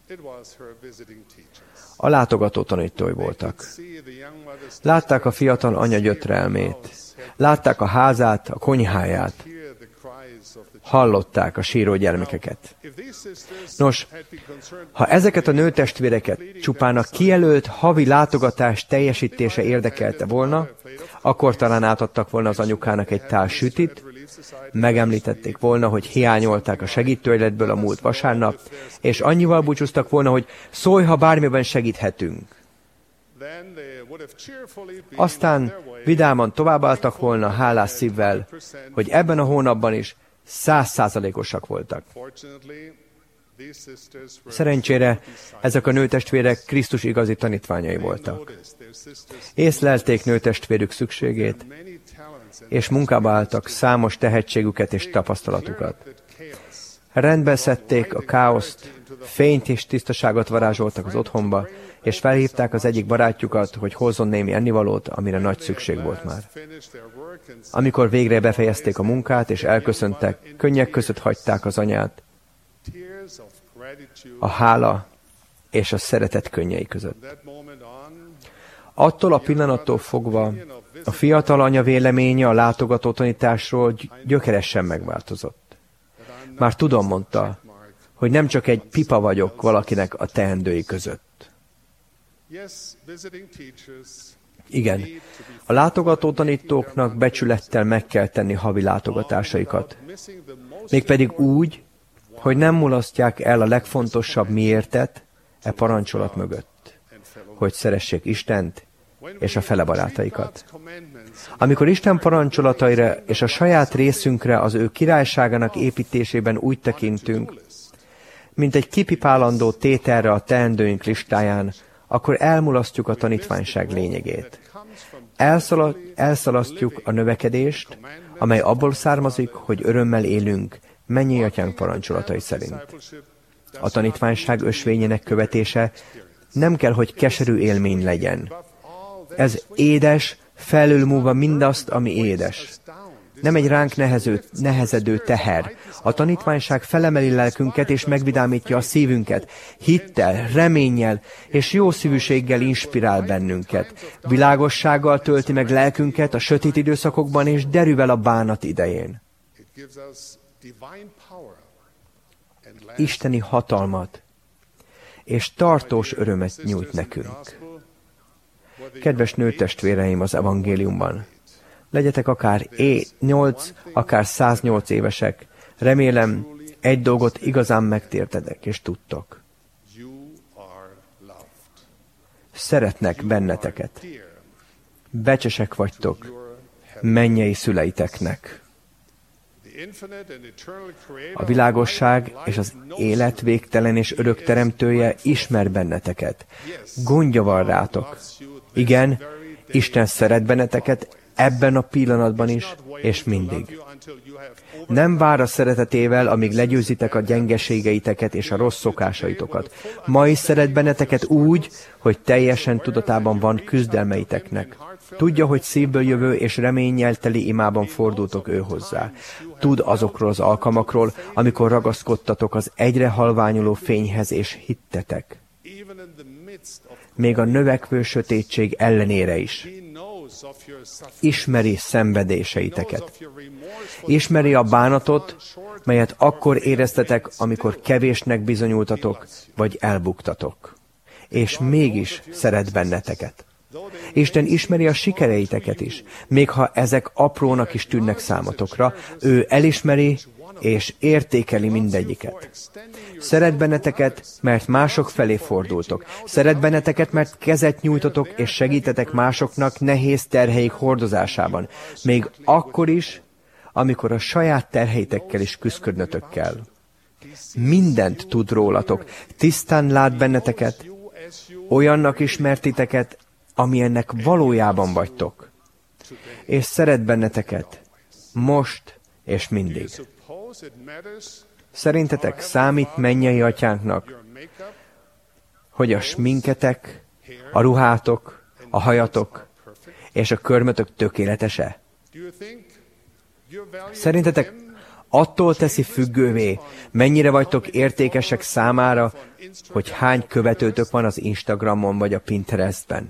A látogató tanítói voltak. Látták a fiatal anya gyötrelmét, látták a házát, a konyháját, hallották a síró gyermekeket. Nos, ha ezeket a nőtestvéreket csupán a kijelölt havi látogatás teljesítése érdekelte volna, akkor talán átadtak volna az anyukának egy tál sütit, megemlítették volna, hogy hiányolták a segítőegyletből a múlt vasárnap, és annyival búcsúztak volna, hogy szólj, ha bármiben segíthetünk. Aztán vidáman továbbálltak volna hálás szívvel, hogy ebben a hónapban is 100%-osak voltak. Szerencsére ezek a nőtestvérek Krisztus igazi tanítványai voltak. Észlelték nőtestvérük szükségét, és munkába álltak számos tehetségüket és tapasztalatukat. Rendbe szedték a káoszt, fényt és tisztaságot varázsoltak az otthonba, és felhívták az egyik barátjukat, hogy hozzon némi ennivalót, amire nagy szükség volt már. Amikor végre befejezték a munkát, és elköszöntek, könnyek között hagyták az anyát, a hála és a szeretet könnyei között. Attól a pillanattól fogva a fiatal anya véleménye a látogató tanításról gyökeresen megváltozott. Már tudom, mondta, hogy nem csak egy pipa vagyok valakinek a teendői között. Igen, a látogató tanítóknak becsülettel meg kell tenni havi látogatásaikat. Mégpedig úgy, hogy nem mulasztják el a legfontosabb miértet e parancsolat mögött, hogy szeressék Istent és a fele barátaikat. Amikor Isten parancsolataira és a saját részünkre az ő királyságának építésében úgy tekintünk, mint egy kipipálandó tételre a teendőink listáján, akkor elmulasztjuk a tanítványság lényegét. Elszalasztjuk a növekedést, amely abból származik, hogy örömmel élünk mennyei atyánk parancsolatai szerint. A tanítványság ösvényének követése nem kell, hogy keserű élmény legyen. Ez édes, felülmúlva mindazt, ami édes. Nem egy ránk nehezedő teher. A tanítványság felemeli lelkünket és megvidámítja a szívünket. Hittel, reménnyel és jó szívűséggel inspirál bennünket. Világossággal tölti meg lelkünket a sötét időszakokban és derűvel a bánat idején. Isteni hatalmat és tartós örömet nyújt nekünk. Kedves nőtestvéreim az evangéliumban, legyetek akár 8, akár 108 évesek, remélem egy dolgot igazán megtértetek és tudtok. Szeretnek benneteket. Becsesek vagytok mennyei szüleiteknek. A világosság és az élet végtelen és örök teremtője ismer benneteket. Gondja van rátok. Igen, Isten szeret benneteket ebben a pillanatban is, és mindig. Nem vár a szeretetével, amíg legyőzitek a gyengeségeiteket és a rossz szokásaitokat. Ma is szeret benneteket úgy, hogy teljesen tudatában van küzdelmeiteknek. Tudja, hogy szívből jövő és reménnyel teli imában fordultok ő hozzá. Tud azokról az alkalmakról, amikor ragaszkodtatok az egyre halványuló fényhez és hittetek. Még a növekvő sötétség ellenére is. Ismeri szenvedéseiteket. Ismeri a bánatot, melyet akkor éreztetek, amikor kevésnek bizonyultatok, vagy elbuktatok. És mégis szeret benneteket. Isten ismeri a sikereiteket is, még ha ezek aprónak is tűnnek számotokra, ő elismeri és értékeli mindegyiket. Szeret benneteket, mert mások felé fordultok. Szeret benneteket, mert kezet nyújtotok és segítetek másoknak nehéz terheik hordozásában. Még akkor is, amikor a saját terheitekkel is küszködnötök kell. Mindent tud rólatok. Tisztán lát benneteket, olyannak ismertiteket, amilyennek valójában vagytok. És szeret benneteket, most és mindig. Szerintetek számít mennyei atyánknak, hogy a sminketek, a ruhátok, a hajatok és a körmötök tökéletese? Szerintetek attól teszi függővé, mennyire vagytok értékesek számára, hogy hány követőtök van az Instagramon vagy a Pinterestben?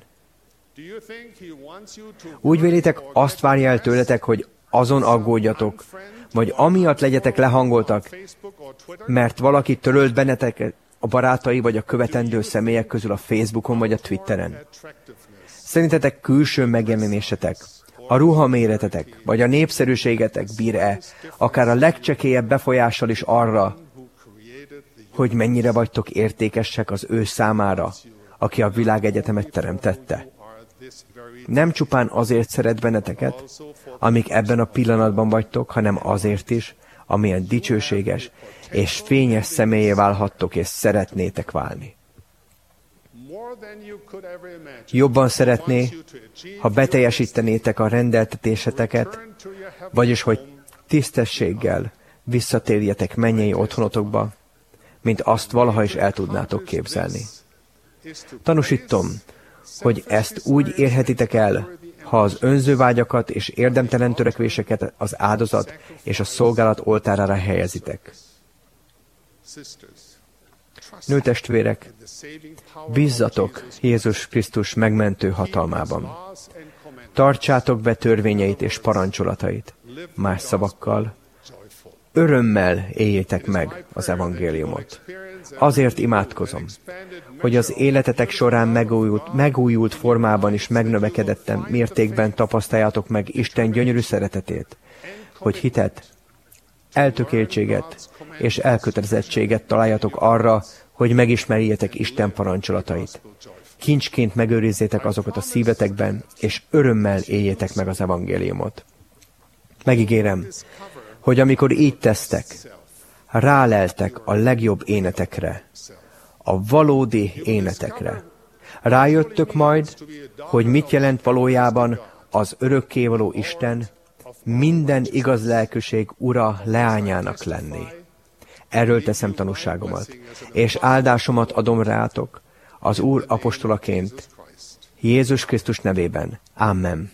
Úgy vélitek, azt várja el tőletek, hogy azon aggódjatok, vagy amiatt legyetek lehangoltak, mert valaki törölt benneteket a barátai vagy a követendő személyek közül a Facebookon vagy a Twitteren. Szerintetek külső megjelenésetek, a ruhaméretetek vagy a népszerűségetek bír-e akár a legcsekélyebb befolyással is arra, hogy mennyire vagytok értékesek az ő számára, aki a világegyetemet teremtette? Nem csupán azért szeret benneteket, amíg ebben a pillanatban vagytok, hanem azért is, amilyen dicsőséges és fényes személyé válhattok és szeretnétek válni. Jobban szeretné, ha beteljesítenétek a rendeltetéseteket, vagyis hogy tisztességgel visszatérjetek mennyei otthonotokba, mint azt valaha is el tudnátok képzelni. Tanúsítom, hogy ezt úgy érhetitek el, ha az önzővágyakat és érdemtelen törekvéseket az áldozat és a szolgálat oltárára helyezitek. Nőtestvérek, bízzatok Jézus Krisztus megmentő hatalmában. Tartsátok be törvényeit és parancsolatait. Más szavakkal, örömmel éljétek meg az evangéliumot. Azért imádkozom, hogy az életetek során megújult formában is megnövekedettem mértékben tapasztaljátok meg Isten gyönyörű szeretetét, hogy hitet, eltökéltséget és elkötelezettséget találjatok arra, hogy megismerjétek Isten parancsolatait. Kincsként megőrizzétek azokat a szívetekben, és örömmel éljétek meg az evangéliumot. Megígérem, hogy amikor így tesztek, ráleltek a legjobb énetekre, a valódi énetekre. Rájöttök majd, hogy mit jelent valójában az örökkévaló Isten, minden igaz lelkűség ura leányának lenni. Erről teszem tanúságomat, és áldásomat adom rátok, az Úr apostolaként, Jézus Krisztus nevében. Amen.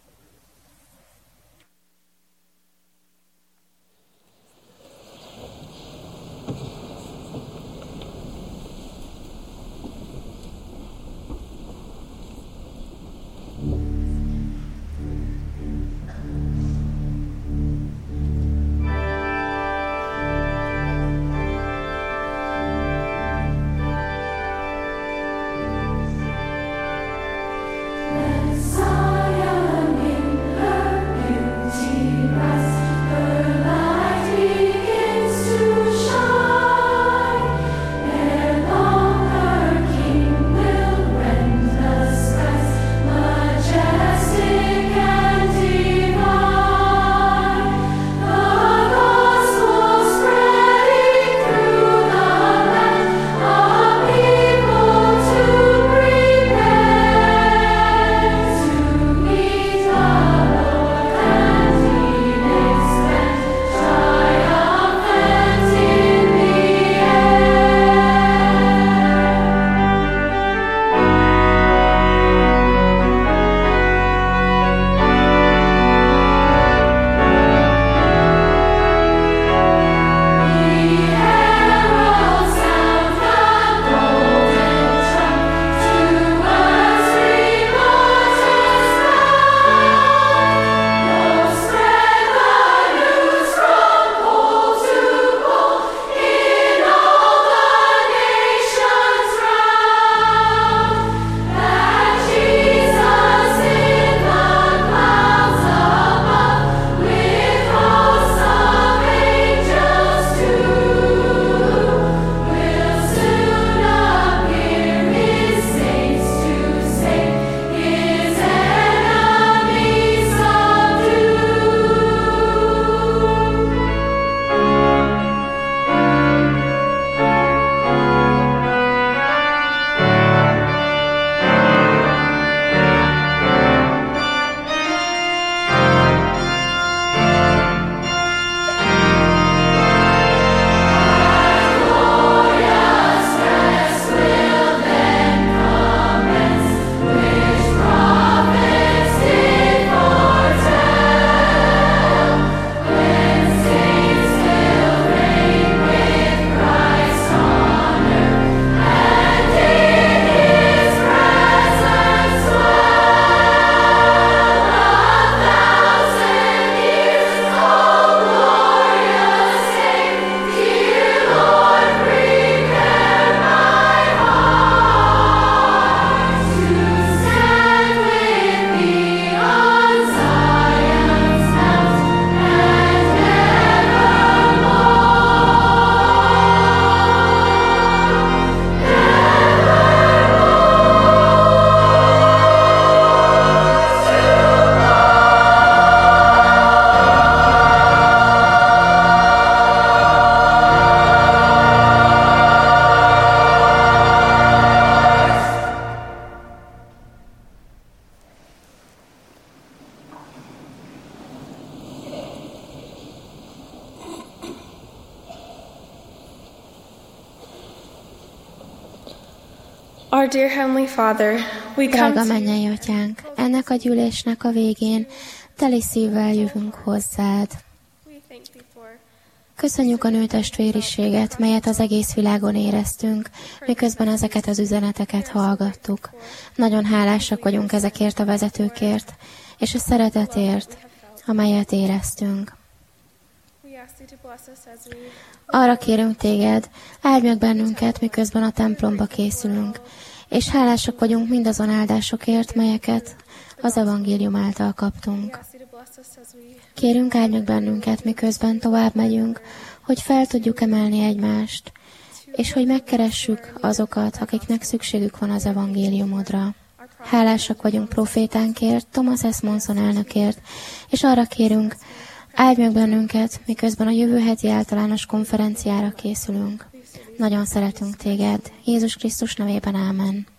Our dear Heavenly Father, we come Drága mennyei atyánk, ennek a gyűlésnek a végén teli szívvel jövünk hozzád. Köszönjük a nőtestvériséget, melyet az egész világon éreztünk, miközben ezeket az üzeneteket hallgattuk. Nagyon hálásak vagyunk ezekért a vezetőkért, és a szeretetért, amelyet éreztünk. Arra kérünk téged, áldj meg bennünket, miközben a templomba készülünk, és hálásak vagyunk mindazon áldásokért, melyeket az evangélium által kaptunk. Kérünk, áldj meg bennünket, miközben tovább megyünk, hogy fel tudjuk emelni egymást, és hogy megkeressük azokat, akiknek szükségük van az evangéliumodra. Hálásak vagyunk profétánkért, Thomas S. Monson elnökért, és arra kérünk, áldj meg bennünket, miközben a jövő heti általános konferenciára készülünk. Nagyon szeretünk téged. Jézus Krisztus nevében, ámen.